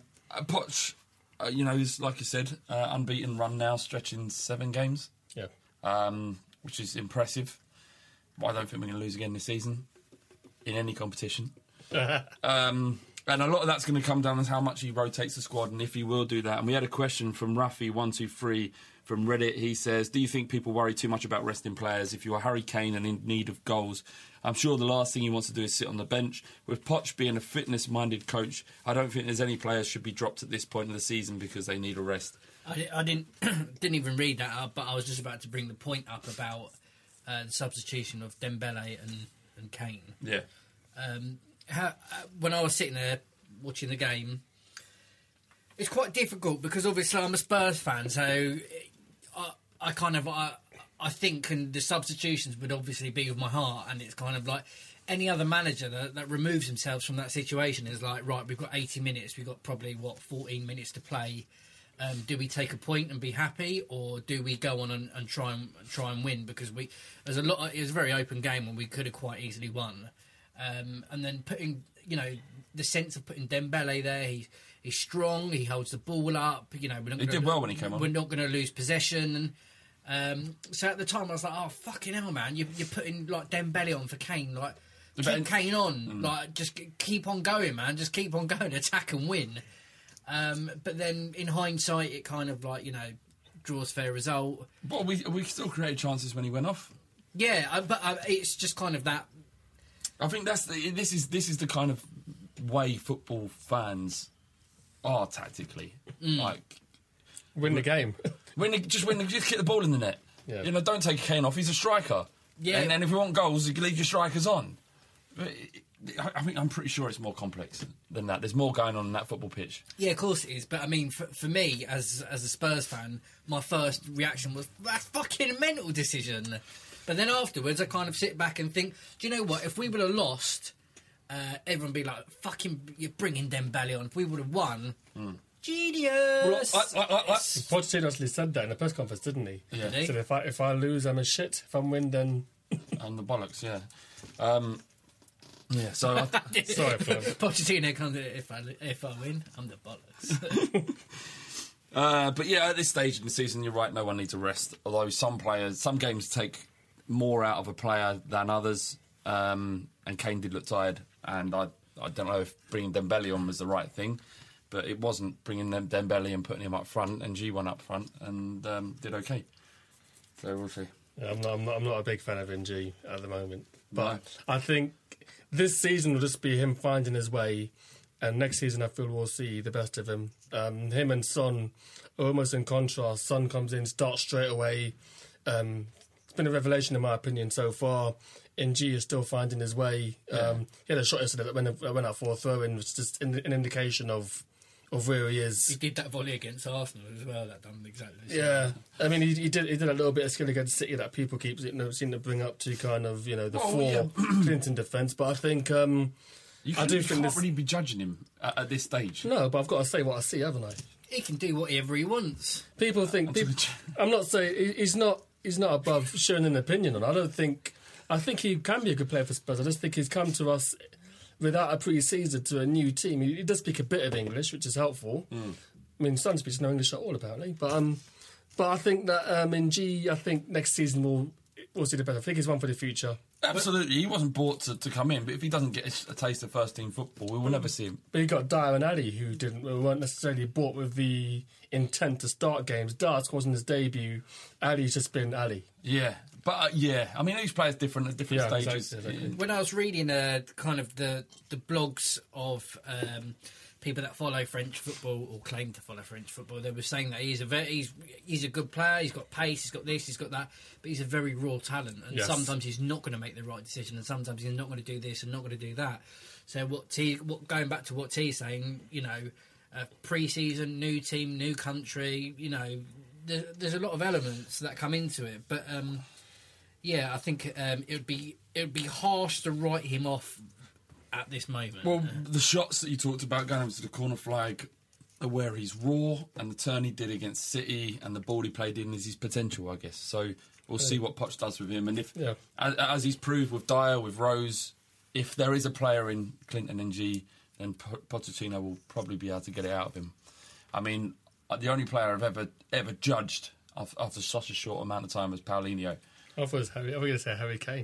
Speaker 4: Poch, uh, you know, is like you said, uh, unbeaten run now, stretching seven games.
Speaker 9: Yeah.
Speaker 4: Um, which is impressive. But I don't think we're going to lose again this season in any competition. um, and a lot of that's going to come down to how much he rotates the squad and if he will do that. And we had a question from Rafi one two three from Reddit. He says, do you think people worry too much about resting players? If you are Harry Kane and in need of goals, I'm sure the last thing he wants to do is sit on the bench. With Poch being a fitness-minded coach, I don't think there's any players should be dropped at this point in the season because they need a rest.
Speaker 11: I, I didn't didn't even read that up, but I was just about to bring the point up about uh, the substitution of Dembele and, and Kane.
Speaker 4: Yeah.
Speaker 11: Um, how, uh, when I was sitting there watching the game, it's quite difficult because obviously I'm a Spurs fan, so I, I kind of I, I think and the substitutions would obviously be with my heart, and it's kind of like any other manager that, that removes themselves from that situation is like, right, we've got eighty minutes, we've got probably what fourteen minutes to play. Um, do we take a point and be happy, or do we go on and, and try and try and win? Because we there's a lot. Of, it was a very open game, and we could have quite easily won. Um, and then putting, you know, the sense of putting Dembele there. He, he's strong. He holds the ball up. You know, we're not
Speaker 4: he
Speaker 11: gonna,
Speaker 4: did well when he came on.
Speaker 11: We're not going to lose possession. And um, so at the time, I was like, "Oh fucking hell, man! You, you're putting like Dembele on for Kane. Like keep
Speaker 4: but,
Speaker 11: Kane on.
Speaker 4: Mm.
Speaker 11: Like just keep on going, man. Just keep on going. Attack and win." Um, but then, in hindsight, it kind of like, you know, draws fair result.
Speaker 4: But we we still created chances when he went off.
Speaker 11: Yeah, uh, but uh, it's just kind of that.
Speaker 4: I think that's the, this is this is the kind of way football fans are tactically.
Speaker 11: Mm.
Speaker 4: Like
Speaker 9: win the game,
Speaker 4: win the, just win the, just get the ball in the net.
Speaker 9: Yeah.
Speaker 4: You know, don't take Kane off. He's a striker.
Speaker 11: Yeah,
Speaker 4: and then if you want goals, you can leave your strikers on. But I think I'm pretty sure it's more complex than that. There's more going on in that football pitch.
Speaker 11: Yeah, of course it is. But I mean, for, for me, as as a Spurs fan, my first reaction was, that's fucking a mental decision. But then afterwards, I kind of sit back and think, do you know what? If we would have lost, uh, everyone would be like, fucking, you're bringing Dembele on. If we would have won, mm. genius.
Speaker 4: Well, I, I, I, I,
Speaker 9: Pochettino actually said that in the press conference, didn't he?
Speaker 4: Yeah.
Speaker 11: Did he?
Speaker 9: So if I if I lose, I'm a shit. If I win, then
Speaker 4: I'm the bollocks. Yeah. Um, Yeah, so I,
Speaker 9: sorry,
Speaker 11: Pochettino comes in, if I if I win, I'm the bollocks.
Speaker 4: uh, but yeah, at this stage in the season, you're right. No one needs a rest. Although some players, some games take more out of a player than others. Um, and Kane did look tired, and I I don't know if bringing Dembele on was the right thing, but it wasn't. Bringing them Dembele and putting him up front, and G one up front, and um, did okay. So we'll see.
Speaker 9: Yeah, I'm not. I'm not. I'm not a big fan of N G at the moment, but
Speaker 4: No.
Speaker 9: I think this season will just be him finding his way, and next season I feel we'll see the best of him. Um, him and Son are almost in contrast. Son comes in, starts straight away. Um, it's been a revelation in my opinion so far. N G is still finding his way. Um, he had a shot yesterday that went, that went out for a throw in, which is just an, an indication of of where he is.
Speaker 11: He did that volley against Arsenal as well. That done exactly the same.
Speaker 9: Yeah, I mean, he, he did he did a little bit of skill against City that people keep you know, seem to bring up to kind of you know the
Speaker 4: Well,
Speaker 9: four
Speaker 4: yeah.
Speaker 9: Clinton defence. But I think um,
Speaker 4: You,
Speaker 9: I
Speaker 4: can,
Speaker 9: do
Speaker 4: you
Speaker 9: think
Speaker 4: can't
Speaker 9: this.
Speaker 4: really be judging him at, at this stage.
Speaker 9: No, but I've got to say what I see, haven't I?
Speaker 11: He can do whatever he wants.
Speaker 9: People think people, I'm not saying he- he's not he's not above sharing an opinion on. I don't think I think he can be a good player for Spurs. I just think he's come to us without a pre-season to a new team. He, he does speak a bit of English, which is helpful.
Speaker 4: Mm.
Speaker 9: I mean, Son speaks no English at all, apparently. But um, but I think that um, in G, I think next season we'll we'll see the better. I think he's one for the future.
Speaker 4: Absolutely, he wasn't bought to, to come in, but if he doesn't get a, a taste of first team football, we will never see him.
Speaker 9: But you got Dyer and Ali, who didn't who weren't necessarily bought with the intent to start games. Dyer scoring his debut. Ali's just been Ali.
Speaker 4: Yeah, but uh, yeah, I mean, each player's different at different
Speaker 9: Yeah,
Speaker 4: stages.
Speaker 9: exactly, exactly.
Speaker 11: When I was reading uh, kind of the the blogs of um, people that follow French football or claim to follow French football, they were saying that he's a very, he's he's a good player. He's got pace. He's got this. He's got that. But he's a very raw talent, and
Speaker 9: Yes.
Speaker 11: sometimes he's not going to make the right decision, and sometimes he's not going to do this and not going to do that. So what T, what going back to what T's saying, you know, uh, pre-season, new team, new country, you know, there, there's a lot of elements that come into it, but. Um, Yeah, I think um, it would be it would be harsh to write him off at this moment.
Speaker 4: Well, the shots that you talked about going over to the corner flag are where he's raw, and the turn he did against City and the ball he played in is his potential, I guess. So we'll see what Poch does with him, and if,
Speaker 9: Yeah.
Speaker 4: as, as he's proved with Dyer, with Rose, if there is a player in Clinton N G, then P- Pochettino will probably be able to get it out of him. I mean, the only player I've ever ever judged after, after such a short amount of time was Paulinho.
Speaker 9: I thought it was Harry. I was going to say Harry Kane.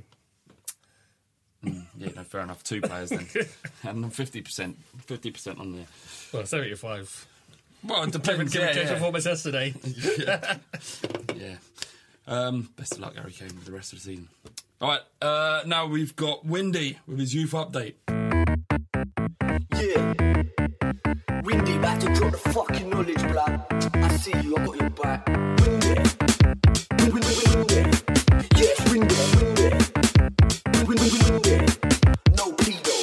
Speaker 4: Mm, yeah, no, fair enough. Two players then, and fifty percent, fifty percent on there.
Speaker 9: Well, seventy-five.
Speaker 4: Well, it
Speaker 9: Kevin
Speaker 4: depends. Yeah,
Speaker 9: Kane
Speaker 4: yeah.
Speaker 9: performance yesterday.
Speaker 4: yeah. yeah. Um, best of luck, Harry Kane, with the rest of the season. All right, uh, now we've got Windy with his youth update.
Speaker 10: Yeah. Windy, back to drop the fucking knowledge, blood. I see you, I got your back. Windy. Windy, windy. Yes, windy, windy. Windy, windy. No pedo.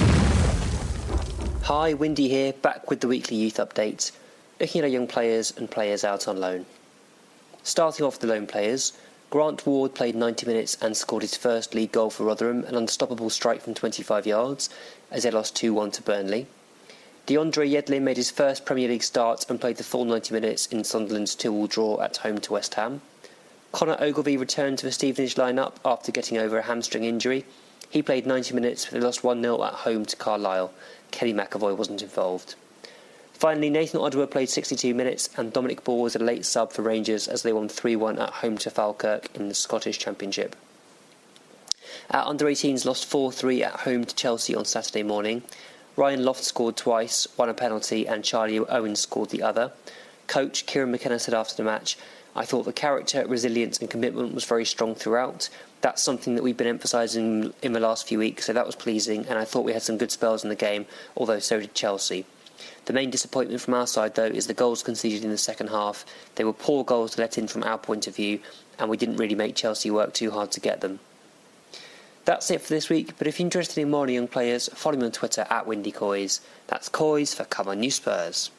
Speaker 12: Hi, Windy here, back with the weekly youth update, looking at our young players and players out on loan. Starting off the loan players, Grant Ward played ninety minutes and scored his first league goal for Rotherham, an unstoppable strike from twenty-five yards, as they lost two one to Burnley. DeAndre Yedlin made his first Premier League start and played the full ninety minutes in Sunderland's two all draw at home to West Ham. Conor Ogilvie returned to the Stevenage lineup after getting over a hamstring injury. He played ninety minutes, but they lost one nil at home to Carlisle. Kelly McAvoy wasn't involved. Finally, Nathan Ottawa played sixty-two minutes and Dominic Ball was a late sub for Rangers as they won three one at home to Falkirk in the Scottish Championship. Our under eighteens lost four three at home to Chelsea on Saturday morning. Ryan Loft scored twice, won a penalty, and Charlie Owens scored the other. Coach Kieran McKenna said after the match, "I thought the character, resilience and commitment was very strong throughout. That's something that we've been emphasising in the last few weeks, so that was pleasing, and I thought we had some good spells in the game, although so did Chelsea. The main disappointment from our side, though, is the goals conceded in the second half. They were poor goals to let in from our point of view, and we didn't really make Chelsea work too hard to get them." That's it for this week, but if you're interested in more on young players, follow me on Twitter at Windy Coys. That's Coys for Come On You Spurs.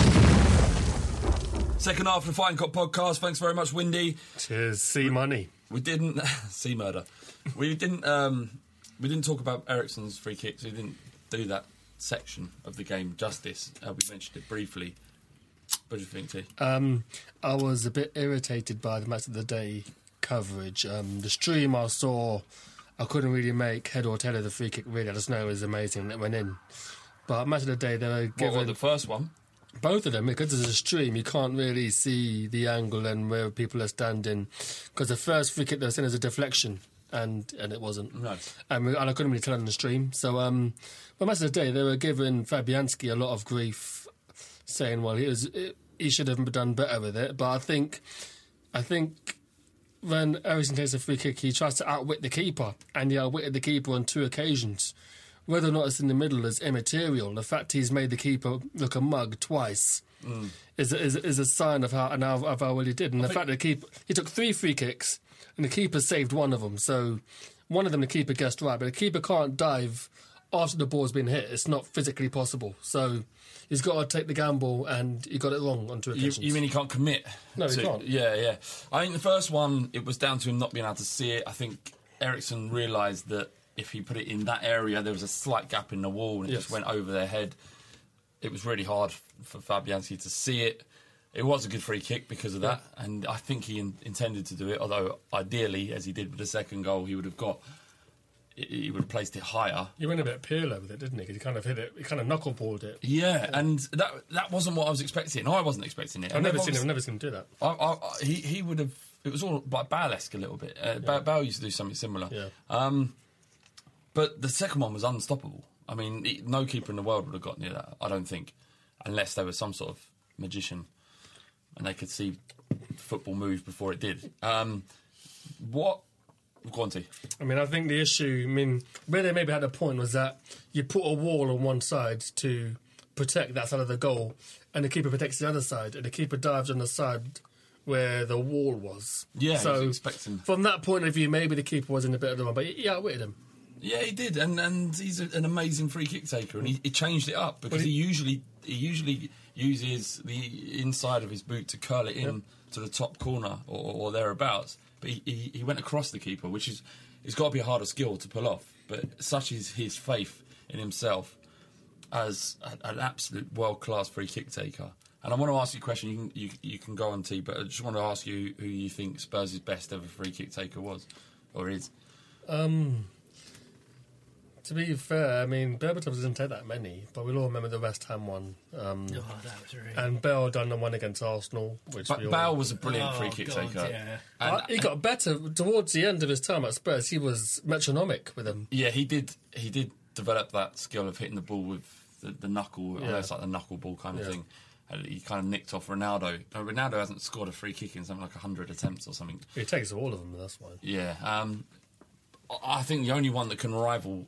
Speaker 4: Second half of the Fighting Cock podcast. Thanks very much, Windy.
Speaker 9: Cheers, sea money.
Speaker 4: We didn't sea murder. We didn't. Um, we didn't talk about Eriksen's free kicks. We didn't do that section of the game justice. Uh, we mentioned it briefly. What do you think, T?
Speaker 9: Um, I was a bit irritated by the match of the day coverage. Um, the stream I saw, I couldn't really make head or tail of the free kick. Really, I just know it was amazing that went in. But match of the day, they were given
Speaker 4: What, what, the first one?
Speaker 9: Both of them, because it's a stream, you can't really see the angle and where people are standing. Because the first free kick they were saying is a deflection, and and it wasn't.
Speaker 4: No.
Speaker 9: Um, and I couldn't really tell on the stream. So, um, but match of the day, they were giving Fabianski a lot of grief, saying, well, he was he should have done better with it. But I think, I think when Eriksen takes a free kick, he tries to outwit the keeper, and he outwitted the keeper on two occasions. Whether or not it's in the middle is immaterial. The fact he's made the keeper look a mug twice mm. is, is is a sign of how, of how well he did. And I the fact that the keeper, he took three free kicks, and the keeper saved one of them. So one of them the keeper guessed right, but the keeper can't dive after the ball's been hit. It's not physically possible. So he's got to take the gamble, and he got it wrong on two occasions.
Speaker 4: You, you mean he can't commit?
Speaker 9: No,
Speaker 4: to,
Speaker 9: he can't.
Speaker 4: Yeah, yeah. I think the first one, it was down to him not being able to see it. I think Eriksen realised that if he put it in that area, there was a slight gap in the wall, and it yes. just went over their head. It was really hard for Fabianski to see it. It was a good free kick because of that, yeah. and I think he in, intended to do it, although ideally, as he did with the second goal, he would have got... he would have placed it higher.
Speaker 9: He went a bit Pirlo with it, didn't he? Because he kind of hit it, he kind of knuckleballed it.
Speaker 4: Yeah, yeah, and that that wasn't what I was expecting. I wasn't expecting it.
Speaker 9: I've never seen him. I've never seen him do that.
Speaker 4: I, I, I, he he would have. It was all like Bale-esque a little bit. Uh, yeah. Bale used to do something similar.
Speaker 9: Yeah.
Speaker 4: Um, but the second one was unstoppable. I mean, it, no keeper in the world would have got near that. I don't think, unless they were some sort of magician and they could see football move before it did. Um, what? Quanti.
Speaker 9: I mean, I think the issue, I mean, where they maybe had a point was that you put a wall on one side to protect that side of the goal, and the keeper protects the other side, and the keeper dives on the side where the wall was.
Speaker 4: Yeah,
Speaker 9: so
Speaker 4: he was expecting.
Speaker 9: From that point of view, maybe the keeper was in a bit of the one, but he outwitted him.
Speaker 4: Yeah, he did, and and he's a, an amazing free kick taker, and he, he changed it up because he, he usually he usually uses the inside of his boot to curl it in yep. to the top corner or, or thereabouts. But he, he, he went across the keeper, which is it's got to be a harder skill to pull off. But such is his faith in himself as a, an absolute world class free kick taker. And I want to ask you a question. You can you, you can go on T, but I just want to ask you who you think Spurs' best ever free kick taker was or is.
Speaker 9: Um. To be fair, I mean, Berbatov doesn't take that many, but we'll all remember the West Ham one. Um,
Speaker 11: oh, that was really...
Speaker 9: And Bale done the one against Arsenal. Which
Speaker 4: but
Speaker 9: we all...
Speaker 4: Bale was a brilliant oh, free kick
Speaker 11: God,
Speaker 4: taker.
Speaker 11: Yeah.
Speaker 4: And,
Speaker 9: uh, he got better towards the end of his time at Spurs. He was metronomic with them.
Speaker 4: Yeah, he did. He did develop that skill of hitting the ball with the, the knuckle. Yeah. It's like the knuckle ball kind of
Speaker 9: yeah.
Speaker 4: thing. And he kind of nicked off Ronaldo. But Ronaldo hasn't scored a free kick in something like a hundred attempts or something.
Speaker 9: He takes all of them. That's why.
Speaker 4: Yeah, um, I think the only one that can rival.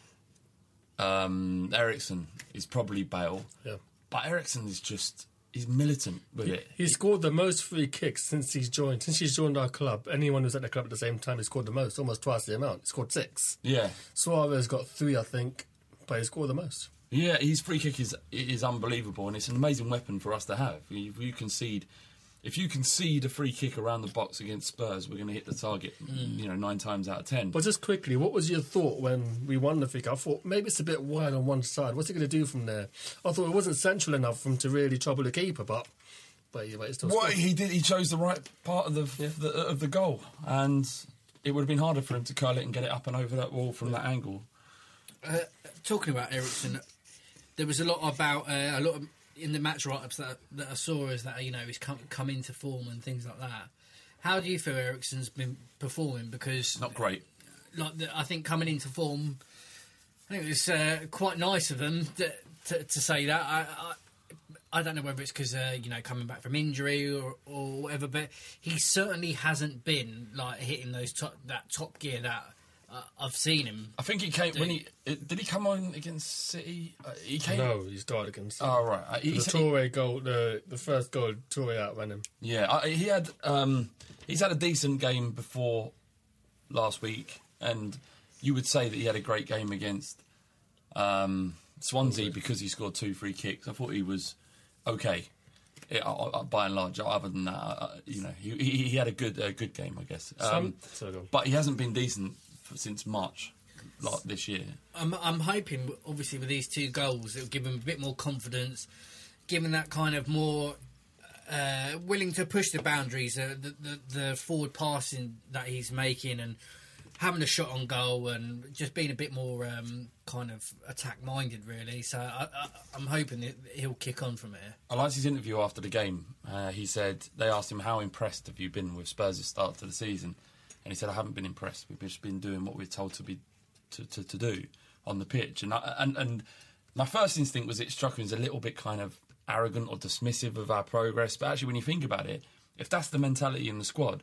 Speaker 4: Um, Eriksen is probably Bale,
Speaker 9: yeah.
Speaker 4: but Eriksen is just—he's militant with
Speaker 9: he,
Speaker 4: it.
Speaker 9: He scored the most free kicks since he's joined. Since he's joined our club, anyone who's at the club at the same time, he scored the most, almost twice the amount. He scored six.
Speaker 4: Yeah,
Speaker 9: Suarez got three, I think, but he scored the most.
Speaker 4: Yeah, his free kick is is unbelievable, and it's an amazing weapon for us to have. If you concede, if you concede a free kick around the box against Spurs, we're going to hit the target, mm. you know, nine times out of ten.
Speaker 9: But just quickly, what was your thought when we won the free kick? I thought maybe it's a bit wide on one side. What's he going to do from there? I thought it wasn't central enough for him to really trouble the keeper, but but, but he still.
Speaker 4: What he did, he chose the right part of the,
Speaker 9: yeah.
Speaker 4: the of the goal, and it would have been harder for him to curl it and get it up and over that wall from yeah. that angle.
Speaker 11: Uh, talking about Eriksen, there was a lot about uh, a lot of. in the match write-ups that, that I saw is that, you know, he's come, come into form and things like that. How do you feel Eriksen's been performing? Because...
Speaker 4: Not great.
Speaker 11: Like the, I think coming into form, I think it was uh, quite nice of them to, to, to say that. I, I I don't know whether it's because, uh, you know, coming back from injury or, or whatever, but he certainly hasn't been, like, hitting those top, that top gear that... Uh, I've seen him.
Speaker 4: I think he came when he did. He come on against City. Uh, he came.
Speaker 9: No, he started against. City.
Speaker 4: Oh right, uh,
Speaker 9: he, the Toure goal, the the first goal, Toure outran him.
Speaker 4: Yeah, uh, he had. Um, he's had a decent game before last week, and you would say that he had a great game against um, Swansea because he scored two free kicks. I thought he was okay. It, uh, uh, by and large, other than that, uh, you know, he, he he had a good uh, good game, I guess. Um,
Speaker 9: Some,
Speaker 4: but he hasn't been decent since March, like this year.
Speaker 11: I'm, I'm hoping, obviously, with these two goals, it'll give him a bit more confidence, given that kind of more uh, willing to push the boundaries, uh, the, the, the forward passing that he's making, and having a shot on goal, and just being a bit more um, kind of attack-minded, really. So I, I, I'm hoping that he'll kick on from here.
Speaker 4: I liked his interview after the game. Uh, he said, they asked him, how impressed have you been with Spurs' start to the season? And he said, I haven't been impressed. We've just been doing what we're told to be to, to, to do on the pitch. And, I, and and my first instinct was it struck me as a little bit kind of arrogant or dismissive of our progress. But actually, when you think about it, if that's the mentality in the squad,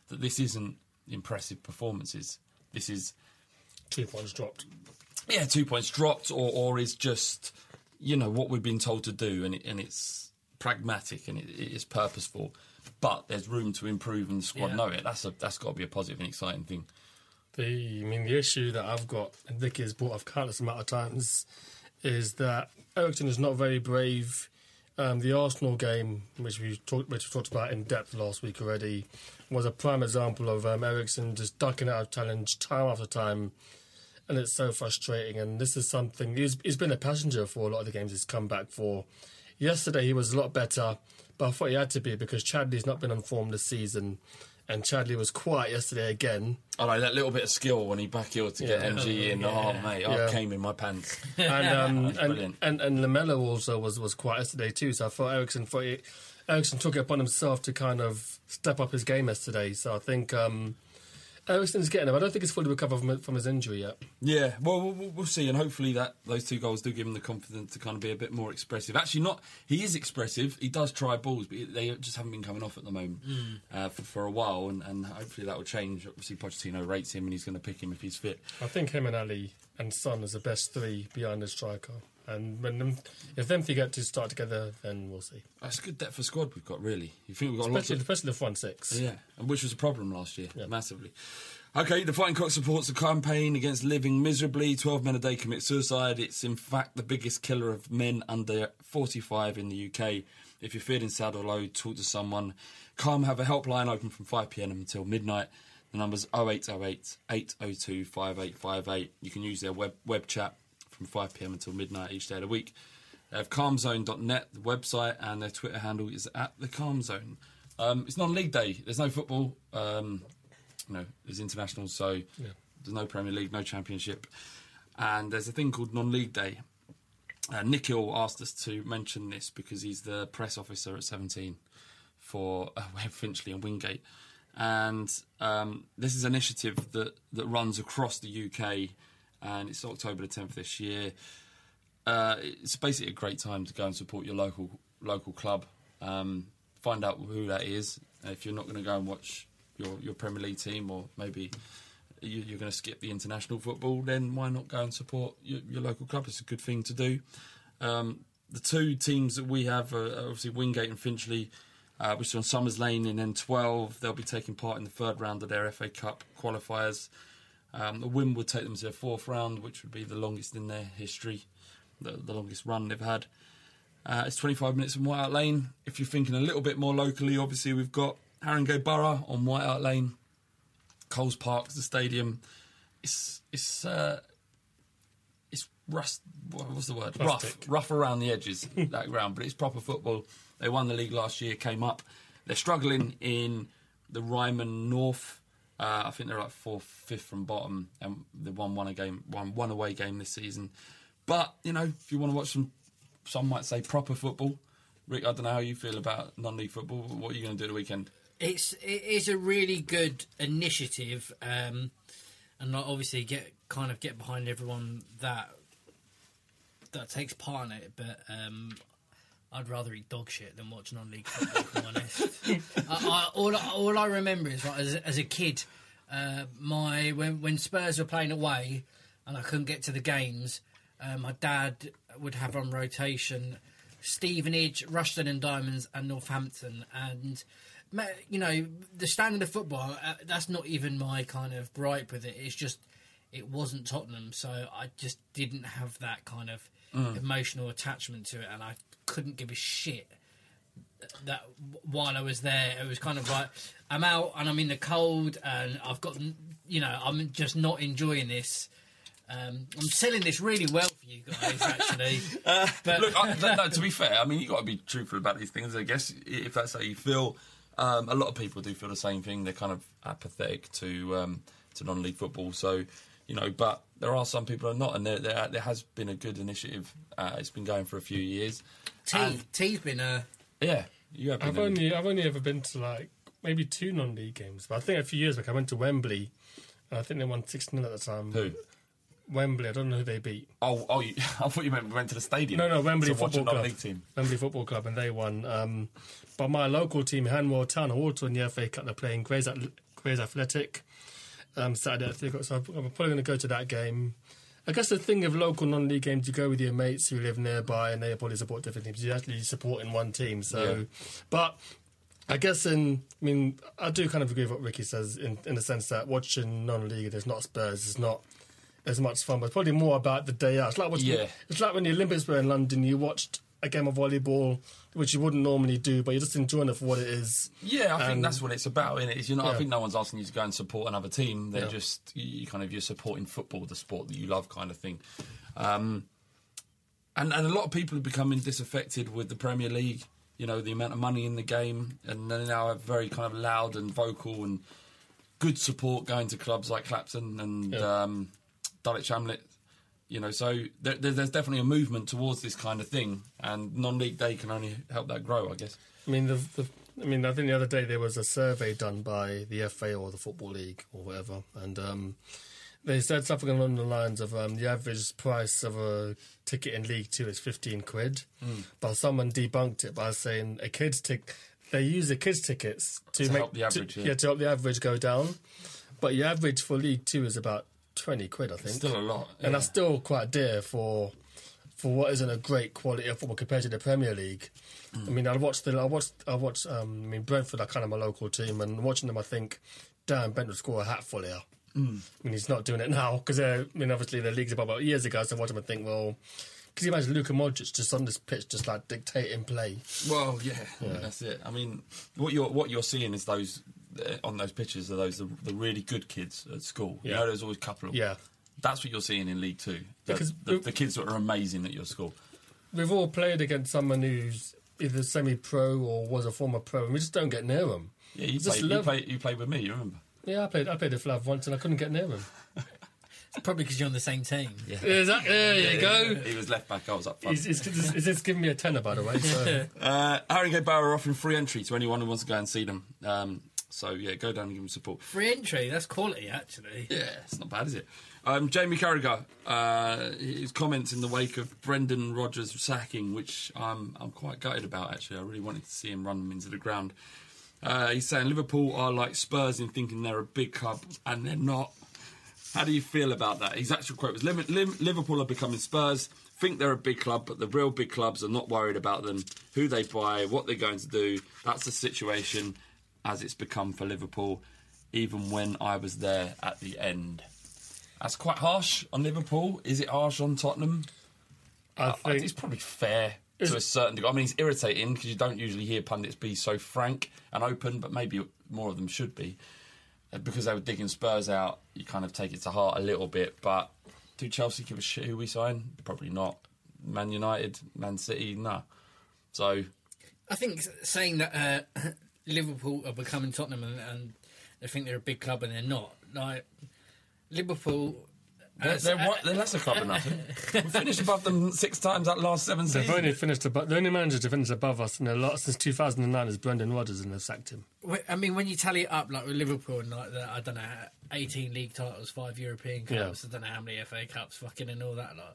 Speaker 4: that this isn't impressive performances. This is
Speaker 9: two points dropped.
Speaker 4: Yeah, two points dropped, or or is just, you know, what we've been told to do, and it, and it's pragmatic and it, it is purposeful. But there's room to improve, and the squad
Speaker 9: Yeah.
Speaker 4: know it. That's a that's got to be a positive and exciting thing.
Speaker 9: The, I mean, the issue that I've got, and Vicky has brought up countless amount of times, is that Eriksen is not very brave. Um, the Arsenal game, which we talked, which we talked about in depth last week already, was a prime example of um, Eriksen just ducking out of challenge time after time, and it's so frustrating. And this is something he's, he's been a passenger for a lot of the games he's come back for. Yesterday he was a lot better, but I thought he had to be because Chadley's not been on form this season, and Chadley was quiet yesterday again.
Speaker 4: I know that little bit of skill when he backheeled to get
Speaker 9: Yeah.
Speaker 4: M G in.
Speaker 9: Yeah.
Speaker 4: Oh, mate, I
Speaker 9: Yeah.
Speaker 4: came in my pants.
Speaker 9: And um,
Speaker 4: That's
Speaker 9: and,
Speaker 4: brilliant.
Speaker 9: and and Lamella also was, was quiet yesterday too. So I thought Eriksen thought it, Eriksen took it upon himself to kind of step up his game yesterday. So I think um, Eriksen's getting him. I don't think he's fully recovered from, from his injury yet.
Speaker 4: Yeah, well, we'll, we'll see, and hopefully that those two goals do give him the confidence to kind of be a bit more expressive. Actually, not he is expressive. He does try balls, but they just haven't been coming off at the moment
Speaker 9: Mm.
Speaker 4: uh, for, for a while, and, and hopefully that will change. Obviously, Pochettino rates him, and he's going to pick him if he's fit.
Speaker 9: I think him and Ali and Son is the best three behind the striker. And when them, if them three get to start together, then we'll see.
Speaker 4: That's a good depth of squad we've got, really. You think we've got
Speaker 9: Especially,
Speaker 4: a lot of...
Speaker 9: especially the front six.
Speaker 4: Yeah, and which was a problem last year, massively. OK, the Fighting Cock supports the campaign against living miserably. twelve men a day commit suicide. It's, in fact, the biggest killer of men under forty-five in the U K. If you're feeling sad or low, talk to someone. Calm have a helpline open from five p m until midnight. The number's oh eight oh eight, eight oh two, five eight five eight. You can use their web, web chat from five p m until midnight each day of the week. They have calm zone dot net, the website, and their Twitter handle is at the Calm Zone. Um, it's non-league day. There's no football. Um, you know, there's internationals, so
Speaker 9: Yeah.
Speaker 4: there's no Premier League, no Championship. And there's a thing called non-league day. Uh, Nikhil asked us to mention this because he's the press officer at seventeen for uh, Webb Finchley and Wingate. And um, this is an initiative that, that runs across the U K, and it's October the tenth this year. Uh, it's basically a great time to go and support your local local club. Um, find out who that is. If you're not going to go and watch your, your Premier League team, or maybe you, you're going to skip the international football, then why not go and support your, your local club? It's a good thing to do. Um, the two teams that we have are obviously Wingate and Finchley, uh, which are on Summers Lane in N twelve. They'll be taking part in the third round of their F A Cup qualifiers. Um, the win would take them to their fourth round, which would be the longest in their history, the, the longest run they've had. Uh, it's twenty-five minutes from White Hart Lane. If you're thinking a little bit more locally, obviously we've got Haringey Borough on White Hart Lane. Coles Park's the stadium. It's it's uh, it's rust. What's the word?
Speaker 9: Rustic.
Speaker 4: Rough, rough around the edges that ground, but it's proper football. They won the league last year, came up. They're struggling in the Ryman North. Uh, I think they're like fourth, fifth from bottom, and they won one a game, one one away game this season. But you know, if you want to watch some, some might say proper football. Rick, I don't know how you feel about non-league football. What are you going to do the weekend?
Speaker 11: It's it is a really good initiative, um, and I obviously get kind of get behind everyone that that takes part in it. But um, I'd rather eat dog shit than watch non-league football. If I'm honest, I, I, all I- all I remember is like, as, as a kid, uh, my when when Spurs were playing away and I couldn't get to the games, uh, my dad would have on rotation Stevenage, Rushden and Diamonds, and Northampton, and you know, the standard of football, uh, that's not even my kind of gripe with it. It's just, it wasn't Tottenham, so I just didn't have that kind of
Speaker 4: Mm.
Speaker 11: emotional attachment to it, and I couldn't give a shit that while I was there. It was kind of like, I'm out and I'm in the cold, and I've got, you know, I'm just not enjoying this. Um, I'm selling this really well for you guys, actually.
Speaker 4: Uh,
Speaker 11: But-
Speaker 4: look, I, no, no, to be fair, I mean, you've got to be truthful about these things, I guess, if that's how you feel. Um, a lot of people do feel the same thing. They're kind of apathetic to um, to non-league football. So, you know, but there are some people who are not, and there, there, there has been a good initiative. Uh, it's been going for a few years.
Speaker 11: T,
Speaker 4: And-
Speaker 11: T's been a...
Speaker 4: Yeah, you have been.
Speaker 9: I've only I've only ever been to like maybe two non-league games, but I think a few years back I went to Wembley, and I think they won six nil at the time.
Speaker 4: Who?
Speaker 9: Wembley. I don't know who they beat.
Speaker 4: Oh, oh! You, I thought you meant we went to the stadium.
Speaker 9: No, no, Wembley
Speaker 4: to watch a
Speaker 9: Football Club.
Speaker 4: non-league team.
Speaker 9: Wembley Football Club, and they won. Um, but my local team, Hanwell Town, are also in the F A Cup. They're playing Grays, At- Grays Athletic, um, Saturday at three o'clock. So I'm probably going to go to that game. I guess the thing of local non-league games, you go with your mates who live nearby and they probably support different teams. You're actually supporting one team. So,
Speaker 4: Yeah.
Speaker 9: But I guess in, I mean, I do kind of agree with what Ricky says in, in the sense that watching non-league, there's not Spurs, it's not as much fun, but it's probably more about the day out. It's like, watching,
Speaker 4: Yeah.
Speaker 9: it's like when the Olympics were in London, you watched a game of volleyball, which you wouldn't normally do, but you're just enjoying it for what it is.
Speaker 4: Yeah, I think
Speaker 9: And-
Speaker 4: that's what it's about, isn't it? Is, you know, I
Speaker 9: Yeah.
Speaker 4: think no one's asking you to go and support another team. They're
Speaker 9: Yeah.
Speaker 4: just you kind of you're supporting football, the sport that you love, kind of thing. Um, and and a lot of people are becoming disaffected with the Premier League. You know, the amount of money in the game, and they now have very kind of loud and vocal and good support going to clubs like Clapton and
Speaker 9: Yeah.
Speaker 4: um, Dulwich Hamlet. You know, so there, there's definitely a movement towards this kind of thing, and non-league day can only help that grow, I guess.
Speaker 9: I mean, the, the, I mean, I think the other day there was a survey done by the F A or the Football League or whatever, and um, they said something along the lines of um, the average price of a ticket in League Two is fifteen quid,
Speaker 4: Mm.
Speaker 9: but someone debunked it by saying a kids tick. They use the kids tickets to,
Speaker 4: To
Speaker 9: make
Speaker 4: help the average,
Speaker 9: to,
Speaker 4: yeah.
Speaker 9: yeah, to help the average go down, but your average for League Two is about twenty quid, I think.
Speaker 4: Still a lot, yeah.
Speaker 9: And that's still quite dear for for what isn't a great quality of football compared to the Premier League.
Speaker 4: Mm.
Speaker 9: I mean, I watched the I watched I watched um, I mean Brentford are kind of my local team, and watching them, I think, damn, Brentford score a hatful here.
Speaker 4: Mm.
Speaker 9: I mean, he's not doing it now because I mean, obviously the league's above. But years ago, so I watched him and think, well, because you imagine Luka Modric just on this pitch, just like dictating play.
Speaker 4: Well, yeah,
Speaker 9: Yeah.
Speaker 4: that's it. I mean, what you're what you're seeing is those uh, on those pictures are those the, the really good kids at school. You
Speaker 9: Yeah.
Speaker 4: know, there's always a couple of
Speaker 9: Yeah.
Speaker 4: That's what you're seeing in League Two. The,
Speaker 9: Because
Speaker 4: the,
Speaker 9: we-
Speaker 4: the kids that are amazing at your school.
Speaker 9: We've all played against someone who's either semi-pro or was a former pro, and we just don't get near them.
Speaker 4: Yeah, you
Speaker 9: It's just
Speaker 4: played, you
Speaker 9: love-
Speaker 4: played. You played with me. You remember?
Speaker 9: Yeah, I played. I played a Flav once, and I couldn't get near him.
Speaker 11: It's probably because you're on the same team.
Speaker 4: Yeah.
Speaker 9: Exactly. There you
Speaker 4: Yeah,
Speaker 9: go.
Speaker 4: yeah. He was left back. I was up front.
Speaker 9: He's, he's, he's, he's just giving me a tenner, by the way. So.
Speaker 4: uh, Harry Gay Bauer are offering free entry to anyone who wants to go and see them. Um, so yeah, go down and give them support.
Speaker 11: Free entry, that's quality, actually.
Speaker 4: Yeah, it's not bad, is it? Um, Jamie Carragher, uh, his comments in the wake of Brendan Rodgers' sacking, which I'm I'm quite gutted about, actually. I really wanted to see him run them into the ground. Uh, he's saying Liverpool are like Spurs in thinking they're a big club, and they're not. How do you feel about that? His actual quote was, "Lim- Lim- Liverpool are becoming Spurs, think they're a big club, but the real big clubs are not worried about them, who they buy, what they're going to do. That's the situation as it's become for Liverpool, even when I was there at the end." That's quite harsh on Liverpool. Is it harsh on Tottenham?
Speaker 9: I think
Speaker 4: it's probably fair to a certain degree. I mean, it's irritating because you don't usually hear pundits be so frank and open, but maybe more of them should be. Uh, Because they were digging Spurs out, you kind of take it to heart a little bit. But do Chelsea give a shit who we sign? Probably not. Man United, Man City, no. So
Speaker 11: I think s- saying that uh, Liverpool are becoming Tottenham and, and they think they're a big club and they're not. Like Liverpool,
Speaker 4: they're,
Speaker 11: as-
Speaker 4: they're, what, they're lesser club than us. We finished above them six times that last seven
Speaker 9: they've
Speaker 4: seasons.
Speaker 9: only finished above. The only manager to finish above us in a lot since two thousand nine is Brendan Rodgers, and they've sacked him.
Speaker 11: Wh- I mean, when you tally it up, like with Liverpool and like the, I don't know, eighteen league titles, five European cups, I don't know how many F A Cups, fucking and all that lot.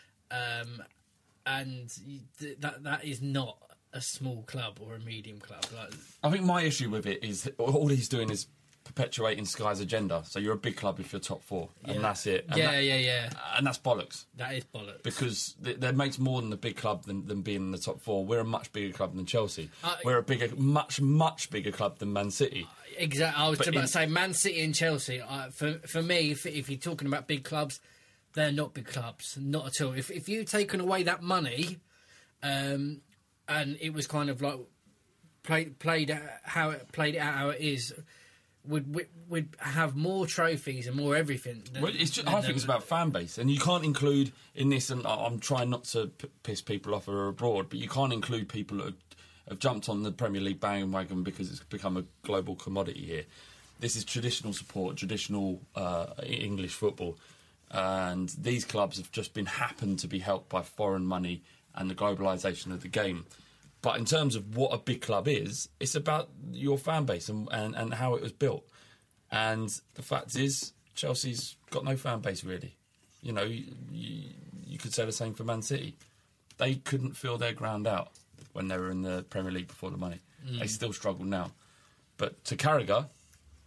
Speaker 11: Um, and you, th- that that is not a small club or a medium club. Like,
Speaker 4: I think my issue with it is that all he's doing is perpetuating Sky's agenda. So you're a big club if you're top four, and
Speaker 11: Yeah.
Speaker 4: that's it. And
Speaker 11: Yeah,
Speaker 4: that-
Speaker 11: yeah, yeah.
Speaker 4: And that's bollocks.
Speaker 11: that is bollocks.
Speaker 4: Because th- that makes more than a big club than, than being in the top four. We're a much bigger club than Chelsea.
Speaker 11: Uh,
Speaker 4: We're a bigger, much, much bigger club than Man City.
Speaker 11: Exactly. I was
Speaker 4: But
Speaker 11: about
Speaker 4: in-
Speaker 11: to say Man City and Chelsea. Uh, for for me, if, if you're talking about big clubs, they're not big clubs, not at all. If if you've taken away that money, um, and it was kind of like played played out how it played it out how it is, would would would have more trophies and more everything. Than,
Speaker 4: Well, it's just,
Speaker 11: than
Speaker 4: I think it's about fan base, and you can't include in this. And I- I'm trying not to p- piss people off who are abroad, but you can't include people that have, have jumped on the Premier League bandwagon because it's become a global commodity here. This is traditional support, traditional uh, English football, and these clubs have just been happened to be helped by foreign money and the globalisation of the game. But in terms of what a big club is, it's about your fan base and, and, and how it was built. And the fact is, Chelsea's got no fan base, really. You know, you, you, you could say the same for Man City. They couldn't fill their ground out when they were in the Premier League before the money.
Speaker 11: Mm.
Speaker 4: They still struggle now. But to Carragher,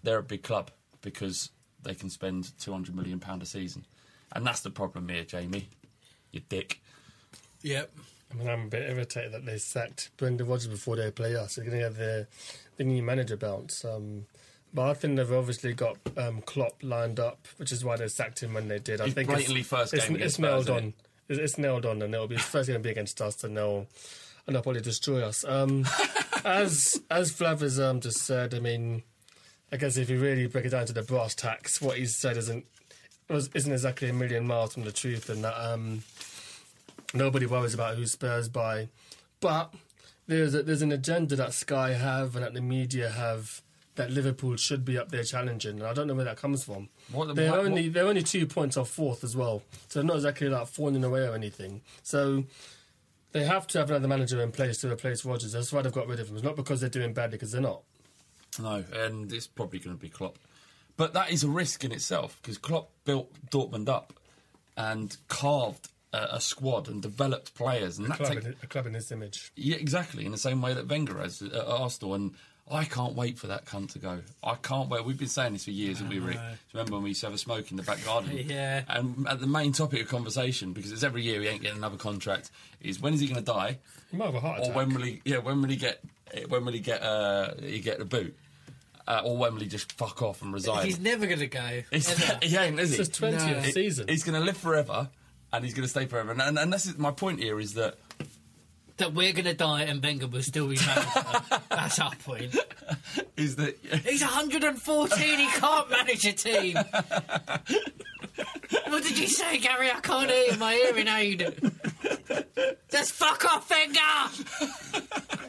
Speaker 4: they're a big club because they can spend two hundred million pounds a season. And that's the problem here, Jamie. You dick.
Speaker 9: Yep. I mean, I'm a bit irritated that they sacked Brendan Rodgers before they play us. They're going to have the, the new manager bounce. Um, but I think they've obviously got um, Klopp lined up, which is why they sacked him when they did. I
Speaker 4: He's
Speaker 9: think
Speaker 4: blatantly
Speaker 9: it's,
Speaker 4: first
Speaker 9: it's,
Speaker 4: game
Speaker 9: it's
Speaker 4: against
Speaker 9: nailed
Speaker 4: Spurs,
Speaker 9: on. It's, it's nailed on, and it'll be his first going to be against us, and they'll, and they'll probably destroy us. Um, as as Flav has um, just said, I mean, I guess if you really break it down to the brass tacks, what he's said isn't was, isn't exactly a million miles from the truth, and that um, nobody worries about who Spurs buy. But there's a, there's an agenda that Sky have and that the media have that Liverpool should be up there challenging, and I don't know where that comes from.
Speaker 4: What the-
Speaker 9: they're
Speaker 4: what-
Speaker 9: only
Speaker 4: what-
Speaker 9: they're only two points off fourth as well, so they're not exactly like falling away or anything. So they have to have another manager in place to replace Rodgers. That's why they've got rid of him. It's not because they're doing badly, because they're not.
Speaker 4: No, and it's probably going to be Klopp. But that is a risk in itself, because Klopp built Dortmund up and carved a, a squad and developed players. And
Speaker 9: A
Speaker 4: that
Speaker 9: club,
Speaker 4: take-
Speaker 9: in, a club in his image.
Speaker 4: Yeah, exactly, in the same way that Wenger has at Arsenal. And I can't wait for that cunt to go. I can't wait. We've been saying this for years, haven't we, Rick?
Speaker 11: know.
Speaker 4: Remember when we used to have a smoke in the back garden?
Speaker 11: Yeah.
Speaker 4: And at the main topic of conversation, because it's every year he ain't getting another contract, is when is he going to die?
Speaker 9: He might have a heart
Speaker 4: Or
Speaker 9: attack.
Speaker 4: when will he? Yeah, when will he get? When will he get? Uh, he get the boot? Uh, or when will he just fuck off and resign?
Speaker 11: He's never going to go.
Speaker 4: He's,
Speaker 11: ever.
Speaker 4: he ain't, is he?
Speaker 9: It's his twentieth
Speaker 11: No.
Speaker 9: season.
Speaker 4: He's going to live forever, and he's going to stay forever. And, and, and that's my point here is that
Speaker 11: That we're going to die and Wenger will still be manager. That's our point.
Speaker 4: is that
Speaker 11: He's one hundred fourteen, he can't manage a team. What did you say, Gary? I can't hear my hearing aid. Just fuck off, Wenger!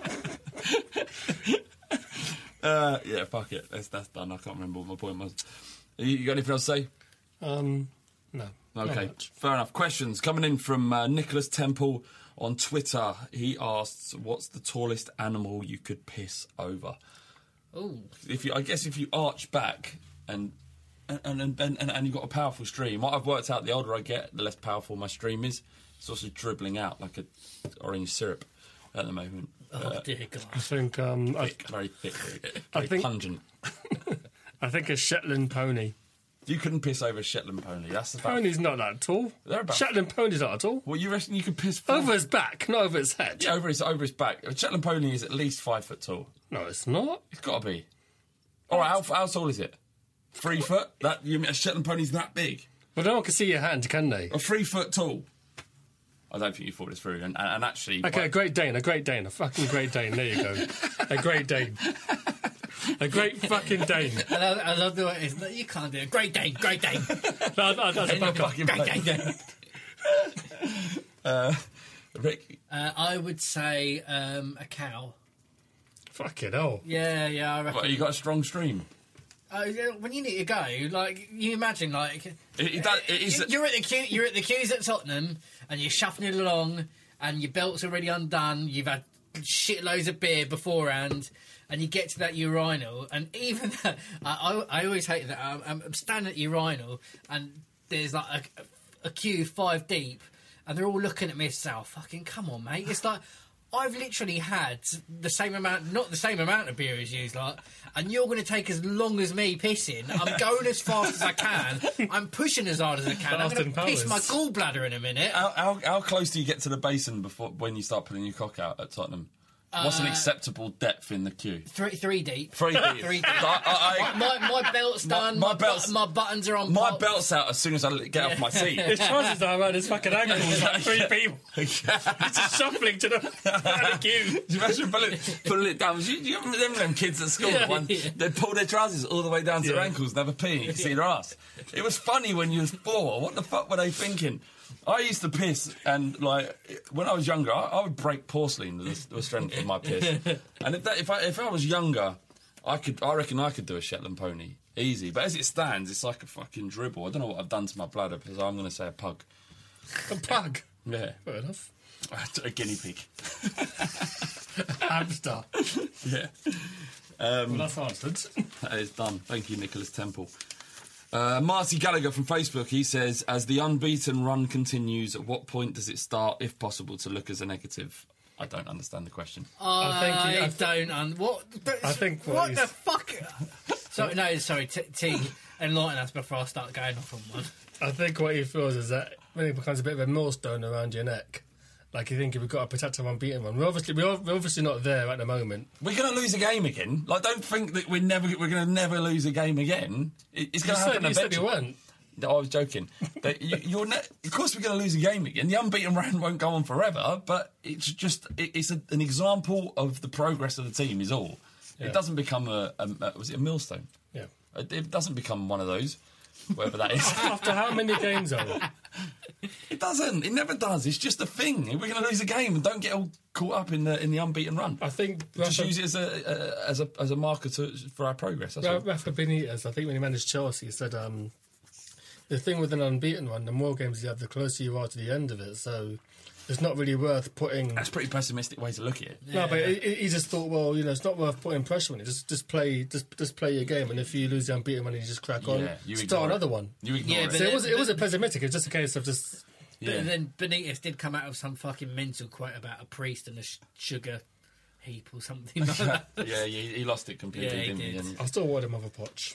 Speaker 4: uh, yeah, fuck it. That's that's done. I can't remember what my point was. You, you got anything else to say?
Speaker 9: Um, no. not
Speaker 4: Okay,
Speaker 9: much.
Speaker 4: fair enough. Questions coming in from uh, Nicholas Temple on Twitter. He asks, "What's the tallest animal you could piss over?"
Speaker 11: Ooh.
Speaker 4: If you, I guess, if you arch back and and and, and, and, and you've got a powerful stream, what I've worked out, the older I get, the less powerful my stream is. It's also dribbling out like a orange syrup at the moment.
Speaker 11: Oh,
Speaker 4: Uh,
Speaker 11: dear God.
Speaker 9: I think um, I,
Speaker 4: thick, very thick, very,
Speaker 9: I
Speaker 4: very
Speaker 9: think-
Speaker 4: pungent.
Speaker 9: I think a Shetland pony.
Speaker 4: You couldn't piss over a Shetland pony. That's about.
Speaker 9: Pony's not that tall.
Speaker 4: They're about-
Speaker 9: Shetland pony's not at all.
Speaker 4: Well, you reckon you could piss four-
Speaker 9: Over his back, not over his head.
Speaker 4: Yeah, over his over his back. A Shetland pony is at least five foot tall.
Speaker 9: No, it's not.
Speaker 4: It's got to be. All right, how, how tall is it? Three foot? That you mean a Shetland pony's that big?
Speaker 9: Well, no one can see your hand, can they?
Speaker 4: Or three foot tall? I don't think you thought this through. And, and, and actually,
Speaker 9: Okay, a
Speaker 4: well,
Speaker 9: Great Dane, a Great Dane, a fucking Great Dane. There you go. A Great Dane. A great fucking Dane.
Speaker 11: I love, I love the way it is. You can't do it. Great Dane, Great Dane.
Speaker 9: No, no, that's a buck up.
Speaker 4: fucking
Speaker 11: Great
Speaker 4: pony.
Speaker 11: Dane.
Speaker 4: uh, Rick,
Speaker 11: Uh, I would say um, a cow.
Speaker 9: Fucking hell.
Speaker 11: Yeah, yeah, I reckon.
Speaker 4: what, you got a strong stream.
Speaker 11: Uh, yeah, when you need to go, like you imagine, like
Speaker 4: It, it, does- it is.
Speaker 11: you- you're at the queue, you're at the queues at Tottenham, and you're shuffling it along, and your belt's already undone. You've had shitloads of beer beforehand, and you get to that urinal, and even that, I, I, I always hate that. I'm, I'm standing at the urinal, and there's like a, a queue five deep, and they're all looking at me. So, fucking come on, mate! It's like. I've literally had the same amount, not the same amount of beer as you, like, and you're going to take as long as me pissing. I'm going as fast as I can. I'm pushing as hard as I can. I'm
Speaker 9: Austin
Speaker 11: going to piss
Speaker 9: Powers.
Speaker 11: my gallbladder in a minute.
Speaker 4: How, how, how close do you get to the basin before when you start putting your cock out at Tottenham? What's an
Speaker 11: Uh,
Speaker 4: acceptable depth in the queue?
Speaker 11: Three, three deep.
Speaker 4: Three deep.
Speaker 11: Three deep.
Speaker 4: I- I- I-
Speaker 11: my, my, my belt's
Speaker 4: My-
Speaker 11: done.
Speaker 4: my
Speaker 11: My,
Speaker 4: belt's-
Speaker 11: bu- my buttons are on.
Speaker 4: My
Speaker 11: pop.
Speaker 4: belt's out as soon as I get off my seat.
Speaker 9: His trousers are around his fucking ankles like three people. He's just shuffling to the, the queue.
Speaker 4: Do you imagine pulling it, pulling it down? Do you, do you remember them kids at school?
Speaker 11: Yeah,
Speaker 4: One,
Speaker 11: yeah.
Speaker 4: they'd pull their trousers all the way down to their
Speaker 9: Yeah.
Speaker 4: ankles and have a pee and you could see their ass. It was funny when you was four. What the fuck were they thinking? I used to piss, and like when I was younger, I, I would break porcelain with the, the strength of my piss. And if that, if I if I was younger, I could I reckon I could do a Shetland pony easy. But as it stands, it's like a fucking dribble. I don't know what I've done to my bladder, because I'm going to say a pug.
Speaker 9: A pug.
Speaker 4: Yeah,
Speaker 9: Fair enough.
Speaker 4: a guinea pig.
Speaker 9: Hamster.
Speaker 4: Yeah.
Speaker 9: Well, that's answered.
Speaker 4: That is done. Thank you, Nicholas Temple. Uh, Marty Gallagher from Facebook, he says, as the unbeaten run continues, at what point does it start, if possible, to look as a negative? I don't understand the question.
Speaker 11: I,
Speaker 9: I think he- I
Speaker 11: don't. Un- what?
Speaker 9: I think what
Speaker 11: What
Speaker 9: he's-
Speaker 11: the fuck? Sorry, no, sorry, T, T enlighten us before I start going off on one.
Speaker 9: I think what he feels is that when it becomes a bit of a millstone around your neck, like you think if we've got to protect our unbeaten one, we're obviously we're obviously not there at the moment.
Speaker 4: We're going to lose a game again. Like, don't think that we're never we're going to never lose a game again. It, it's going to happen
Speaker 9: you
Speaker 4: eventually.
Speaker 9: Said you weren't.
Speaker 4: No, I was joking. That you, you're ne- of course, we're going to lose a game again. The unbeaten run won't go on forever, but it's just it, it's a, an example of the progress of the team. Is all. Yeah. It doesn't become a, a, a was it a millstone?
Speaker 9: Yeah.
Speaker 4: It, it doesn't become one of those. Whatever that is.
Speaker 9: After how many games are it?
Speaker 4: It doesn't. It never does. It's just a thing. We're going to lose a game and don't get all caught up in the in the unbeaten run.
Speaker 9: I think
Speaker 4: just
Speaker 9: Rafa,
Speaker 4: use it as a, a as a as a marker to, for our progress. That's
Speaker 9: Rafa, Rafa Benitez, I think when he managed Chelsea, he said um, the thing with an unbeaten run, the more games you have, the closer you are to the end of it. So it's not really worth putting.
Speaker 4: That's a pretty pessimistic way to look at it.
Speaker 9: No, yeah. but he, he just thought, well, you know, it's not worth putting pressure on it. Just, just play, just, just play your game, and if you lose the unbeaten one, you just crack on.
Speaker 4: Yeah, you
Speaker 9: start another
Speaker 4: it.
Speaker 9: one.
Speaker 4: You ignore
Speaker 11: yeah,
Speaker 4: it.
Speaker 11: But
Speaker 9: so
Speaker 11: then,
Speaker 9: it was, it was a pessimistic. It's just a case of just.
Speaker 11: Yeah. But then Benitez did come out of some fucking mental quote about a priest and a sh- sugar heap or something like that.
Speaker 4: yeah, he, he lost it completely,
Speaker 11: yeah, he
Speaker 4: didn't
Speaker 11: did.
Speaker 4: he? And
Speaker 9: I still want him of a Poch.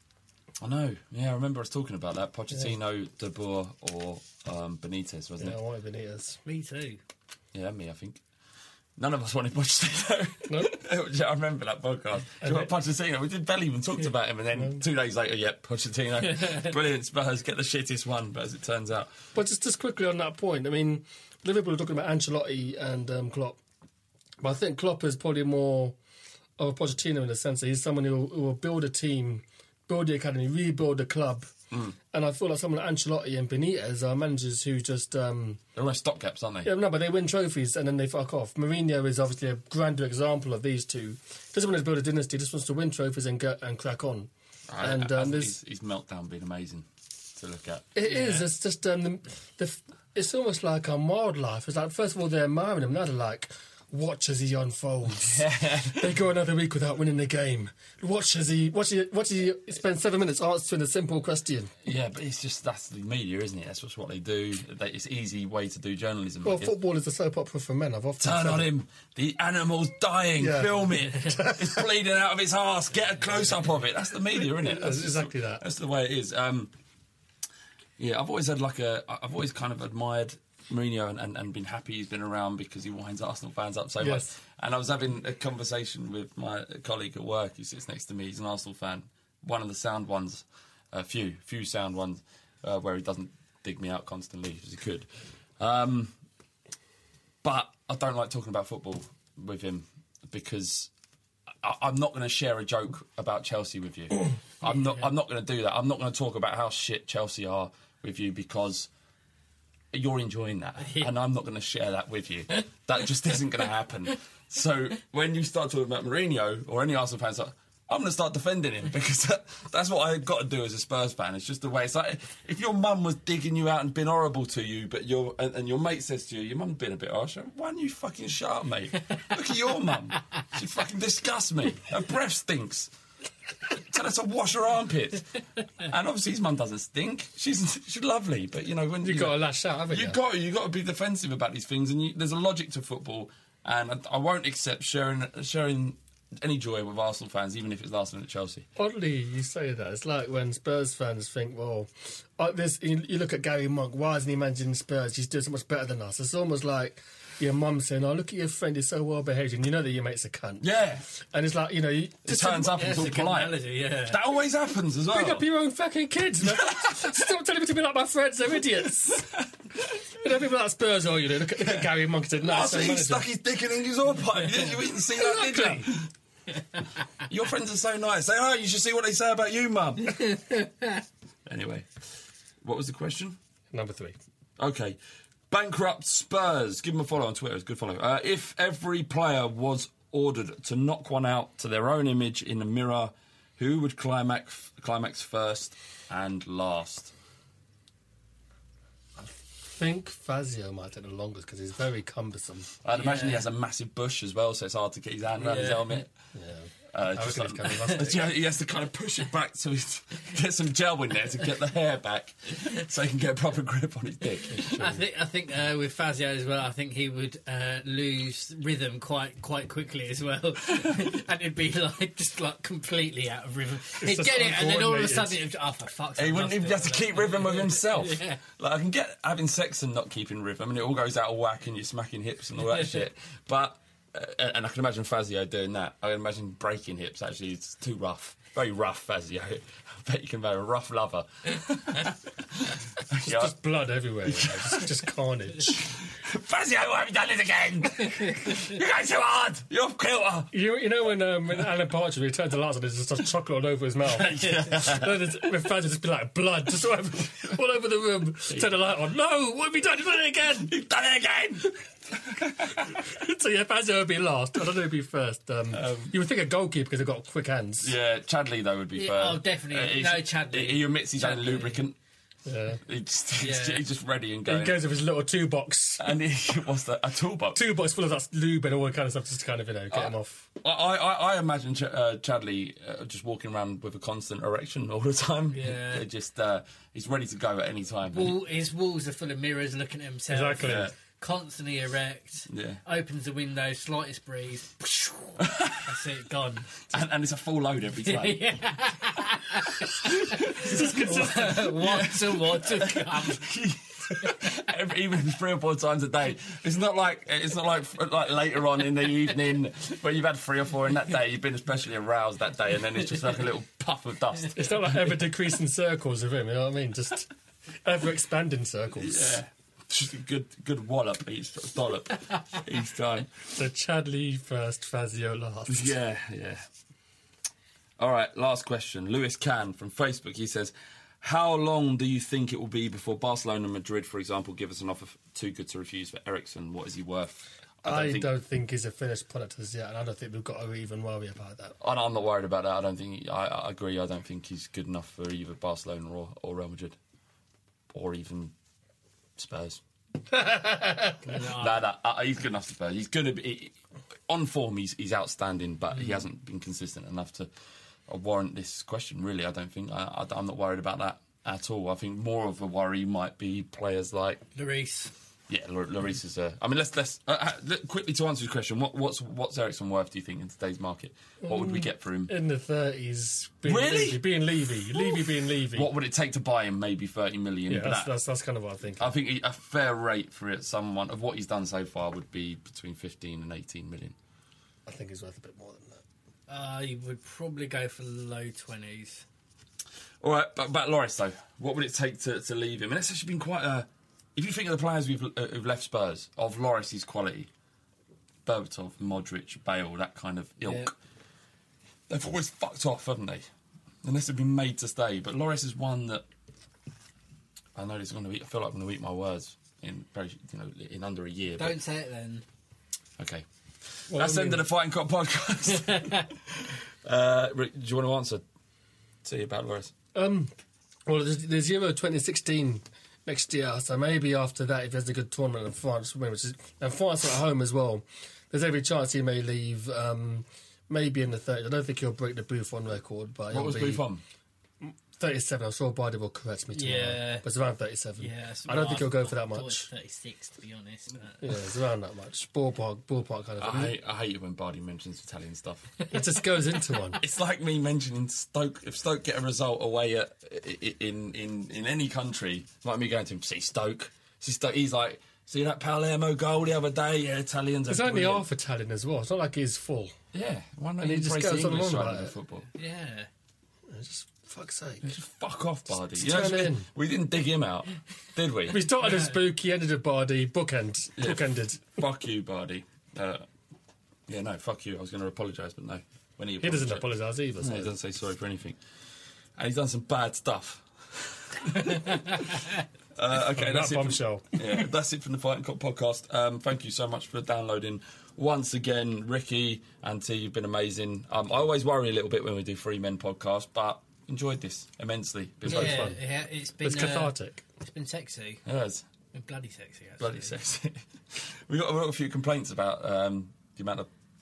Speaker 4: I know. Yeah, I remember us talking about that. Pochettino, yeah. De Boer, or um, Benitez, wasn't
Speaker 9: yeah,
Speaker 4: it?
Speaker 9: I wanted Benitez.
Speaker 11: Me too.
Speaker 4: Yeah, me, I think. None of us wanted Pochettino. No. I remember that podcast. Do you want Pochettino? We did barely even talked yeah. about him, and then no. two days later, yeah, Pochettino. Brilliant, Spurs get the shittest one, but as it turns out.
Speaker 9: But just, just quickly on that point, I mean, Liverpool are talking about Ancelotti and um, Klopp. But I think Klopp is probably more of a Pochettino in the sense that he's someone who will, who will build a team, build the academy, rebuild the club. Mm. And I feel like someone like Ancelotti and Benitez are managers who just... Um,
Speaker 4: They're almost stopgaps, aren't they?
Speaker 9: Yeah, no, but they win trophies and then they fuck off. Mourinho is obviously a grander example of these two. Doesn't want to build a dynasty, just wants to win trophies and get and crack on.
Speaker 4: I,
Speaker 9: and
Speaker 4: I, I
Speaker 9: um,
Speaker 4: his, his meltdown been amazing to look at.
Speaker 9: It yeah. is. It's just... Um, the, the, it's almost like um, wildlife. It's like, first of all, they're admiring him. Now they're like... Watch as he unfolds. Yeah. They go another week without winning the game. Watch as he, watch he, watch he spend seven minutes answering a simple question.
Speaker 4: Yeah, but it's just that's the media, isn't it? That's just what they do. They, it's an easy way to do journalism.
Speaker 9: Well, football is a soap opera for men. I've often
Speaker 4: turn
Speaker 9: said
Speaker 4: on
Speaker 9: it.
Speaker 4: him. The animal's dying. Yeah. Film it. It's bleeding out of its arse. Get a close up of it. That's the media, isn't it? That's
Speaker 9: exactly
Speaker 4: just,
Speaker 9: that.
Speaker 4: That's the way it is. Um, yeah, I've always had like a. I've always kind of admired Mourinho and, and, and been happy he's been around because he winds Arsenal fans up so yes. much. And I was having a conversation with my colleague at work who sits next to me. He's an Arsenal fan, one of the sound ones, a few, few sound ones, uh, where he doesn't dig me out constantly as he could. Um, but I don't like talking about football with him because I, I'm not going to share a joke about Chelsea with you. I'm not. I'm not going to do that. I'm not going to talk about how shit Chelsea are with you because you're enjoying that, and I'm not going to share that with you. That just isn't going to happen. So when you start talking about Mourinho or any Arsenal fans, like, I'm going to start defending him because that, that's what I've got to do as a Spurs fan. It's just the way. It's like if your mum was digging you out and been horrible to you, but your and, and your mate says to you, "Your mum's been a bit harsh." Why don't you fucking shut up, mate? Look at your mum. She fucking disgusts me. Her breath stinks. Tell her to wash her armpits. And obviously his mum doesn't stink. She's she's lovely, but you know when
Speaker 9: you've
Speaker 4: you
Speaker 9: got to lash out, haven't you?
Speaker 4: You got you got to be defensive about these things, and you, there's a logic to football, and I, I won't accept sharing sharing any joy with Arsenal fans, even if it's Arsenal at Chelsea.
Speaker 9: Oddly, you say that. It's like when Spurs fans think, well, uh, this, you, you look at Gary Monk, why isn't he managing Spurs? He's doing so much better than us. It's almost like your mum saying, oh, look at your friend, he's so well behaved, and you know that your mate's a cunt.
Speaker 4: Yeah.
Speaker 9: And it's like, you know... You
Speaker 4: it turns up and it's all polite.
Speaker 11: Melody, yeah.
Speaker 4: That always happens as well.
Speaker 9: Pick up your own fucking kids, man. Stop telling me to be like my friends, they're idiots. You know, people like Spurs, oh, you know, look at, look at Gary Monk and said, no,
Speaker 4: oh, so he stuck his dick in his oil pipe. Didn't you even see that,
Speaker 9: exactly.
Speaker 4: did you? Your friends are so nice. Say, oh, you should see what they say about you, Mum. Anyway, what was the question?
Speaker 9: Number three.
Speaker 4: Okay. Bankrupt Spurs. Give them a follow on Twitter. It's a good follow. Uh, if every player was ordered to knock one out to their own image in the mirror, who would climax, climax first and last?
Speaker 9: I think Fazio might take the longest because he's very cumbersome.
Speaker 4: I'd imagine yeah. he has a massive bush as well, so it's hard to get his hand around
Speaker 9: yeah.
Speaker 4: his helmet.
Speaker 9: Yeah.
Speaker 4: Uh,
Speaker 9: I
Speaker 4: just
Speaker 9: reckon
Speaker 4: like,
Speaker 9: it's coming rustic.
Speaker 4: yeah, he has to kind of push it back so he get some gel in there to get the hair back, so he can get a proper grip on his dick.
Speaker 11: I think I think uh, with Fazio as well, I think he would uh, lose rhythm quite quite quickly as well, and it'd be like just like completely out of rhythm. He'd
Speaker 9: just
Speaker 11: get it, and then all of a
Speaker 9: uncoordinated.
Speaker 11: sudden, it'd, oh for fuck's sake!
Speaker 4: He wouldn't even have to keep rhythm with himself.
Speaker 11: Yeah.
Speaker 4: Like I can get having sex and not keeping rhythm, and it all goes out of whack, and you're smacking hips and all that shit. But uh, and I can imagine Fazio doing that. I can imagine breaking hips. Actually, it's too rough. Very rough, Fazio. I bet you can be a rough lover.
Speaker 9: Just, just blood everywhere, you know, just, just carnage.
Speaker 4: Fazio, why have you done it again? You're going too hard. You're off kilter.
Speaker 9: You, you know when um, when Alan Partridge when he turns the lights on, there's just a chocolate all over his mouth.
Speaker 4: Yeah.
Speaker 9: Then there's- with Fazio just be like blood just all over, all over the room. Turn the light on. No, what have you done? You've done it again.
Speaker 4: You've done it again.
Speaker 9: So yeah, Fazio would be last. I don't know who'd be first. Um,
Speaker 4: Um,
Speaker 9: you would think a goalkeeper because they've got quick hands.
Speaker 4: Yeah, Chadley though would be
Speaker 11: Yeah,
Speaker 4: first.
Speaker 11: oh, definitely.
Speaker 4: he's-
Speaker 11: No, Chadley.
Speaker 4: He admits he's own
Speaker 11: Chadley.
Speaker 4: lubricant.
Speaker 9: Yeah.
Speaker 4: He just, he's,
Speaker 11: Yeah.
Speaker 4: he's just ready and going.
Speaker 9: He goes with his little two box.
Speaker 4: And he, what's that? A toolbox.
Speaker 9: Two box full of that lube and all that kind of stuff, just to kind of, you know, get him off.
Speaker 4: I, I, I imagine Ch- uh, Chadley uh, just walking around with a constant erection all the time.
Speaker 11: Yeah.
Speaker 4: They're just uh, he's ready to go at any time.
Speaker 11: Wall, his walls are full of mirrors looking at himself.
Speaker 9: Exactly.
Speaker 4: Yeah.
Speaker 11: Constantly erect.
Speaker 4: Yeah.
Speaker 11: Opens the window, slightest breeze. That's it, gone.
Speaker 4: and, and it's a full load every time.
Speaker 11: What to what to come.
Speaker 4: Every, even three or four times a day. It's not like it's not like like later on in the evening where you've had three or four in that day. You've been especially aroused that day, and then it's just like a little puff of dust.
Speaker 9: It's not like ever decreasing circles of him, you know what I mean? Just ever expanding circles.
Speaker 4: Yeah, just a good good wallop each dollop each time.
Speaker 9: So Chadley first, Fazio last.
Speaker 4: Yeah, yeah. All right, last question. Lewis Can from Facebook. He says, how long do you think it will be before Barcelona and Madrid, for example, give us an offer f- too good to refuse for Eriksen? What is he worth?
Speaker 9: I
Speaker 4: think,
Speaker 9: don't think he's a finished product as yet, and I don't think we've got to even worry about that.
Speaker 4: and I'm not worried about that. I don't think. He, I, I agree. I don't think he's good enough for either Barcelona or, or Real Madrid, or even Spurs. no, no, uh, he's good enough for Spurs. He's good. He, on form, he's he's outstanding, but mm. he hasn't been consistent enough to uh, warrant this question. Really, I don't think. I, I, I'm not worried about that at all. I think more of a worry might be players like
Speaker 11: Lloris.
Speaker 4: Yeah, L- Lloris is a. I mean, let's let's uh, uh, quickly to answer your question. What, what's what's Eriksen worth? Do you think in today's market? What would we get for him?
Speaker 9: In the thirties, being
Speaker 4: Really?
Speaker 9: Levy, being Levy, Levy being Levy.
Speaker 4: What would it take to buy him? Maybe thirty million.
Speaker 9: Yeah,
Speaker 4: but
Speaker 9: that's,
Speaker 4: that-
Speaker 9: that's that's kind of what I think.
Speaker 4: I think a fair rate for it, someone of what he's done so far would be between fifteen and eighteen million.
Speaker 9: I think he's worth a bit more than that.
Speaker 11: Uh, you would probably go for low twenties.
Speaker 4: All right, but about Lloris though, what would it take to, to leave him? And it's actually been quite a. If you think of the players we've, uh, who've left Spurs of Lloris's quality, Berbatov, Modric, Bale, that kind of ilk,
Speaker 11: Yeah.
Speaker 4: they've always fucked off, haven't they? Unless they've been made to stay. But Lloris is one that I know this is going to be. I feel like I'm going to eat my words in very, you know, in under a year.
Speaker 11: Don't say it then.
Speaker 4: But, okay.
Speaker 9: Well,
Speaker 4: That's the
Speaker 9: I
Speaker 4: end
Speaker 9: mean-
Speaker 4: of the Fighting Cock podcast. uh, Rick, do you want to answer? See about Lloris.
Speaker 9: Um, well, there's, there's Euro twenty sixteen next year, so maybe after that, if there's a good tournament in France, which is, and France are at home as well, there's every chance he may leave. Um, maybe in the thirties. I don't think he'll break the Buffon record, but
Speaker 4: What
Speaker 9: he'll
Speaker 4: was
Speaker 9: be
Speaker 4: Buffon?
Speaker 9: thirty-seven. I'm sure Bardi will correct me tomorrow.
Speaker 11: Yeah.
Speaker 9: But it's around thirty-seven.
Speaker 11: Yeah, that's
Speaker 9: I don't
Speaker 11: what
Speaker 9: think he'll go for that
Speaker 11: I thought it
Speaker 9: much.
Speaker 11: was thirty-six, to be honest. But
Speaker 9: Yeah, it's around that much. Ballpark, ballpark kind of
Speaker 4: I
Speaker 9: thing.
Speaker 4: hate, I hate it when Bardi mentions Italian stuff.
Speaker 9: It just goes into one.
Speaker 4: It's like me mentioning Stoke. If Stoke get a result away at, i- in, in, in any country, it's like me going to him, see Stoke. See Stoke. He's like, see that Palermo goal the other day? Yeah, Italians are
Speaker 9: It's only
Speaker 4: brilliant.
Speaker 9: half Italian as well. It's not like he's full.
Speaker 4: Yeah, why not
Speaker 9: And he
Speaker 4: embrace
Speaker 9: just
Speaker 4: the
Speaker 9: goes on
Speaker 4: English
Speaker 9: and
Speaker 4: side
Speaker 9: on
Speaker 4: of
Speaker 9: about
Speaker 4: the
Speaker 9: it.
Speaker 4: football?
Speaker 11: yeah.
Speaker 9: Just fuck's sake.
Speaker 4: Just fuck off, Bardi.
Speaker 9: Just
Speaker 4: You know,
Speaker 9: turn it in.
Speaker 4: we didn't dig him out, did we?
Speaker 9: We started as spooky, ended at Bardi, bookend,
Speaker 4: Yeah.
Speaker 9: bookended.
Speaker 4: Fuck you, Bardi. Uh, yeah, no, fuck you. I was going to apologise, but no. When he,
Speaker 9: He doesn't
Speaker 4: apologise-
Speaker 9: apologise either.
Speaker 4: No,
Speaker 9: So.
Speaker 4: he doesn't say sorry for anything. And he's done some bad stuff. uh, okay,
Speaker 9: Oh,
Speaker 4: that's
Speaker 9: that
Speaker 4: it.
Speaker 9: bombshell.
Speaker 4: From, yeah, that's it from the Fighting Cock podcast. Um, thank you so much for downloading once again, Ricky and T. You've been amazing. Um, I always worry a little bit when we do Three Men podcast, but enjoyed this immensely. Been very
Speaker 11: Yeah,
Speaker 4: fun.
Speaker 11: yeah, it's been
Speaker 9: It's cathartic.
Speaker 11: Uh, it's been sexy.
Speaker 4: It has.
Speaker 11: It's been bloody sexy, actually.
Speaker 4: Bloody sexy. we got, we got a few complaints about um, the amount of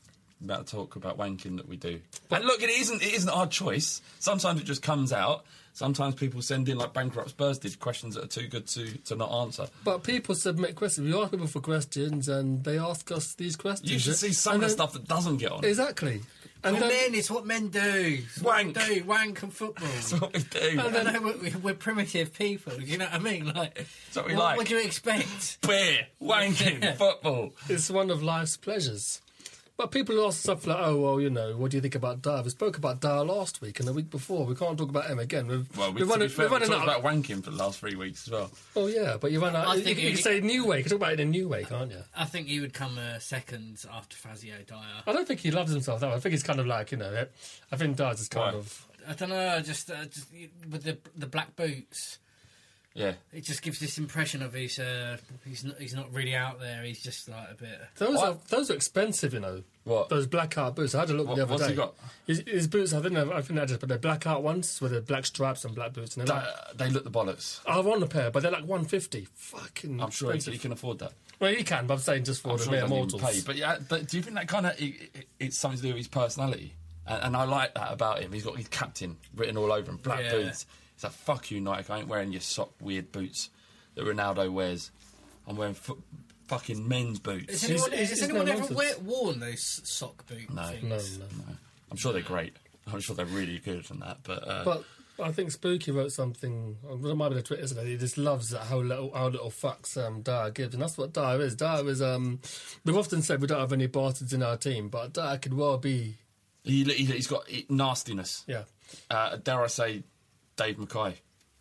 Speaker 4: about to talk about wanking that we do. But look, it isn't it isn't our choice. Sometimes it just comes out. Sometimes people send in, like Bankrupt Spurs did, questions that are too good to, to not answer.
Speaker 9: But people submit questions. We ask people for questions, and they ask us these questions.
Speaker 4: You should see some and of the stuff that doesn't get on.
Speaker 9: Exactly.
Speaker 11: And then, men, it's what men do. It's
Speaker 4: wank.
Speaker 11: What we do. Wank and football.
Speaker 4: That's what we do.
Speaker 11: I don't know, we're, we're primitive people, you know what I mean? Like,
Speaker 4: That's what we
Speaker 11: what
Speaker 4: like.
Speaker 11: What do you expect?
Speaker 4: Beer, wanking,
Speaker 11: Yeah.
Speaker 4: football.
Speaker 9: It's one of life's pleasures. But people ask stuff like, oh, well, you know, what do you think about Dyer? We spoke about Dyer last week and the week before. We can't talk about him again. We've,
Speaker 4: Well, we,
Speaker 9: we've
Speaker 4: to
Speaker 9: run
Speaker 4: be
Speaker 9: a-
Speaker 4: fair,
Speaker 9: we've
Speaker 4: we
Speaker 9: run
Speaker 4: talked
Speaker 9: out-
Speaker 4: about wanking for the last three weeks as well.
Speaker 9: Oh, yeah, but you run out.
Speaker 11: I
Speaker 9: You,
Speaker 11: think
Speaker 9: you,
Speaker 11: it-
Speaker 9: can say new way. You can talk about it in a new way, can't you?
Speaker 11: I think he would come uh, second after Fazio Dyer.
Speaker 9: I don't think he loves himself that way. I think he's kind of like, you know, I think Dyer's is kind
Speaker 4: Right.
Speaker 9: of...
Speaker 11: I don't know, just, uh, just with the the black boots.
Speaker 4: Yeah.
Speaker 11: It just gives this impression of he's uh, he's not he's not really out there. He's just like a bit.
Speaker 9: Those are those are expensive, you know.
Speaker 4: What?
Speaker 9: Those blackout boots. I had a look
Speaker 4: What-
Speaker 9: the other
Speaker 4: what's
Speaker 9: day.
Speaker 4: he got?
Speaker 9: His, his boots, I think they're, I think they're just, but they're blackout ones with the black stripes and black boots. And they're like,
Speaker 4: Uh, they look the bollocks.
Speaker 9: I want a pair, but they're like one fifty. Fucking
Speaker 4: I'm sure he,
Speaker 9: expensive.
Speaker 4: he can afford that.
Speaker 9: Well, he can, but I'm saying just for
Speaker 4: I'm
Speaker 9: the
Speaker 4: sure he
Speaker 9: mere
Speaker 4: doesn't even
Speaker 9: mortals.
Speaker 4: pay. But yeah, but do you think that kind of it, it, it's something to do with his personality? And, and I like that about him. He's got his captain written all over him, black
Speaker 11: Yeah.
Speaker 4: boots. It's like, fuck you, Nike. I ain't wearing your sock weird boots that Ronaldo wears. I'm wearing fu- fucking men's boots.
Speaker 11: Has anyone,
Speaker 9: he's-
Speaker 11: has
Speaker 9: he's
Speaker 11: anyone
Speaker 9: no
Speaker 11: ever
Speaker 9: nonsense.
Speaker 11: wear, worn those sock boot
Speaker 4: No.
Speaker 11: things?
Speaker 9: No, no.
Speaker 4: No. I'm sure they're great. I'm sure they're really good and that. But, uh,
Speaker 9: But I think Spooky wrote something. It might be the Twitter, isn't it? He just loves that how little how little fucks um, Dyer gives, and that's what Dyer is. Dyer is. Um, we've often said we don't have any bastards in our team, but Dyer could well be.
Speaker 4: he, he, he's got nastiness.
Speaker 9: Yeah,
Speaker 4: Uh, dare I say, Dave Mackay.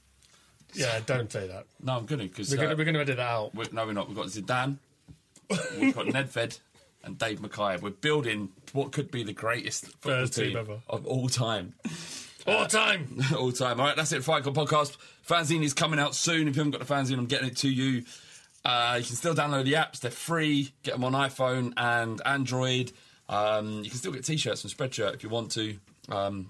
Speaker 9: yeah. Don't say that.
Speaker 4: No, I'm gonna because
Speaker 9: We're gonna we're gonna edit that out.
Speaker 4: We're, no, we're not. We've got Zidane, we've got Nedved, and Dave Mackay. We're building what could be the greatest football
Speaker 9: First team
Speaker 4: team
Speaker 9: ever.
Speaker 4: of all time.
Speaker 9: All time.
Speaker 4: all time. All right, that's it. Fight Club Podcast. Fanzine is coming out soon. If you haven't got the fanzine, I'm getting it to you. Uh, you can still download the apps. They're free. Get them on iPhone and Android. Um, you can still get T-shirts from Spreadshirt if you want to. Um,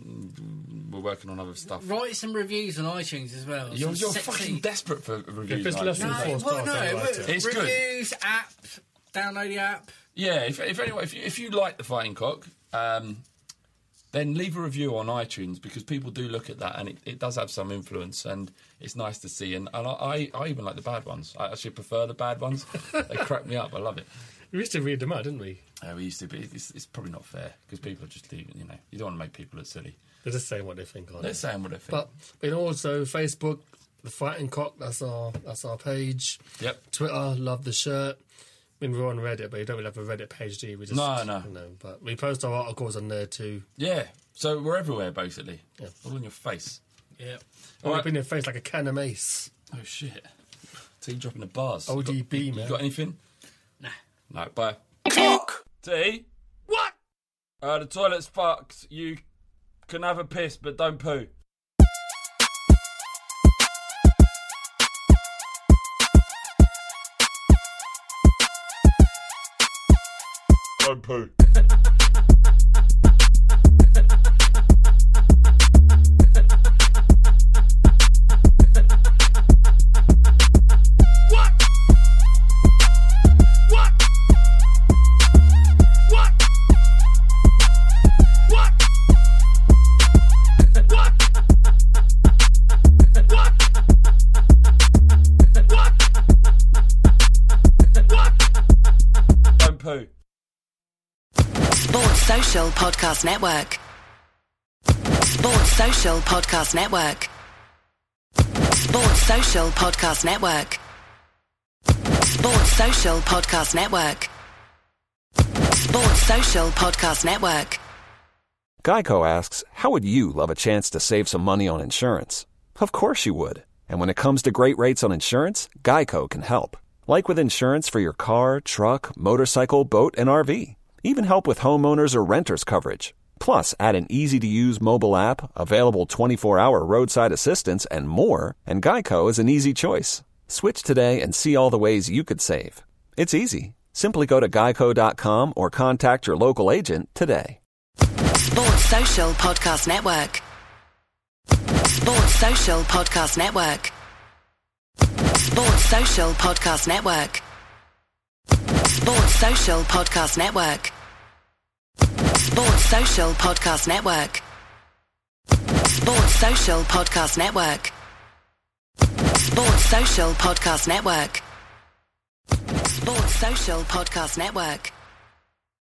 Speaker 4: we're working on other stuff.
Speaker 11: Write some reviews on iTunes as well.
Speaker 4: You're,
Speaker 11: Some
Speaker 4: you're
Speaker 11: sexy-
Speaker 4: fucking desperate for reviews.
Speaker 9: If it's
Speaker 4: aren't
Speaker 9: less
Speaker 4: you?
Speaker 9: than
Speaker 11: No,
Speaker 9: four
Speaker 11: well,
Speaker 9: stars,
Speaker 11: no,
Speaker 9: I like
Speaker 11: re-
Speaker 9: it.
Speaker 4: It's good.
Speaker 11: reviews, app, download the app.
Speaker 4: Yeah, if, if anyway, if you, if you like the Fighting Cock, um, then leave a review on iTunes because people do look at that and it, it does have some influence and it's nice to see. And, and I, I, I even like the bad ones. I actually prefer the bad ones. They crack me up. I love it.
Speaker 9: We used to read them out, didn't we?
Speaker 4: Uh, we used to, but it's, it's probably not fair because people are just leaving. You know, you don't want to make people look silly.
Speaker 9: They're just saying what they think. Aren't
Speaker 4: They're
Speaker 9: they?
Speaker 4: saying what they think.
Speaker 9: But you know, also Facebook, the Fighting Cock. That's our that's our page.
Speaker 4: Yep.
Speaker 9: Twitter, love the shirt. I mean, we're on Reddit, but you don't really have a Reddit page, do you? We just,
Speaker 4: No, no.
Speaker 9: You know, but we post our articles on there too.
Speaker 4: Yeah, so we're everywhere basically.
Speaker 9: Yeah.
Speaker 4: All in your face.
Speaker 11: Yeah.
Speaker 9: All
Speaker 4: right.
Speaker 9: up in your face like a can of mace.
Speaker 4: Oh shit! T dropping the bars.
Speaker 9: O D B,
Speaker 4: you got,
Speaker 9: man.
Speaker 4: You got anything?
Speaker 11: Nah.
Speaker 4: No. Bye.
Speaker 5: Talk!
Speaker 4: T.
Speaker 9: What?
Speaker 4: Uh, the toilet's fucked. You can have a piss, but don't poo. Don't poo.
Speaker 9: What? What? What? What? What? What? What? What?
Speaker 4: Don't poo.
Speaker 7: Sports Social Podcast Network. Sports Social Podcast Network. Sports Social Podcast Network. Sports Social Podcast Network. Sports Social Podcast Network.
Speaker 8: Geico asks, how would you love a chance to save some money on insurance? Of course you would. And when it comes to great rates on insurance, Geico can help. Like with insurance for your car, truck, motorcycle, boat, and R V. Even help with homeowners or renters coverage. Plus, add an easy-to-use mobile app, available twenty-four hour roadside assistance, and more, and Geico is an easy choice. Switch today and see all the ways you could save. It's easy. Simply go to geico dot com or contact your local agent today.
Speaker 7: Sports Social Podcast Network. Sports Social Podcast Network. Sports Social Podcast Network. Sports Social Podcast Network. Sports Social Podcast Network. Sports Social Podcast Network. Sports Social Podcast Network. Sports Social Podcast Network.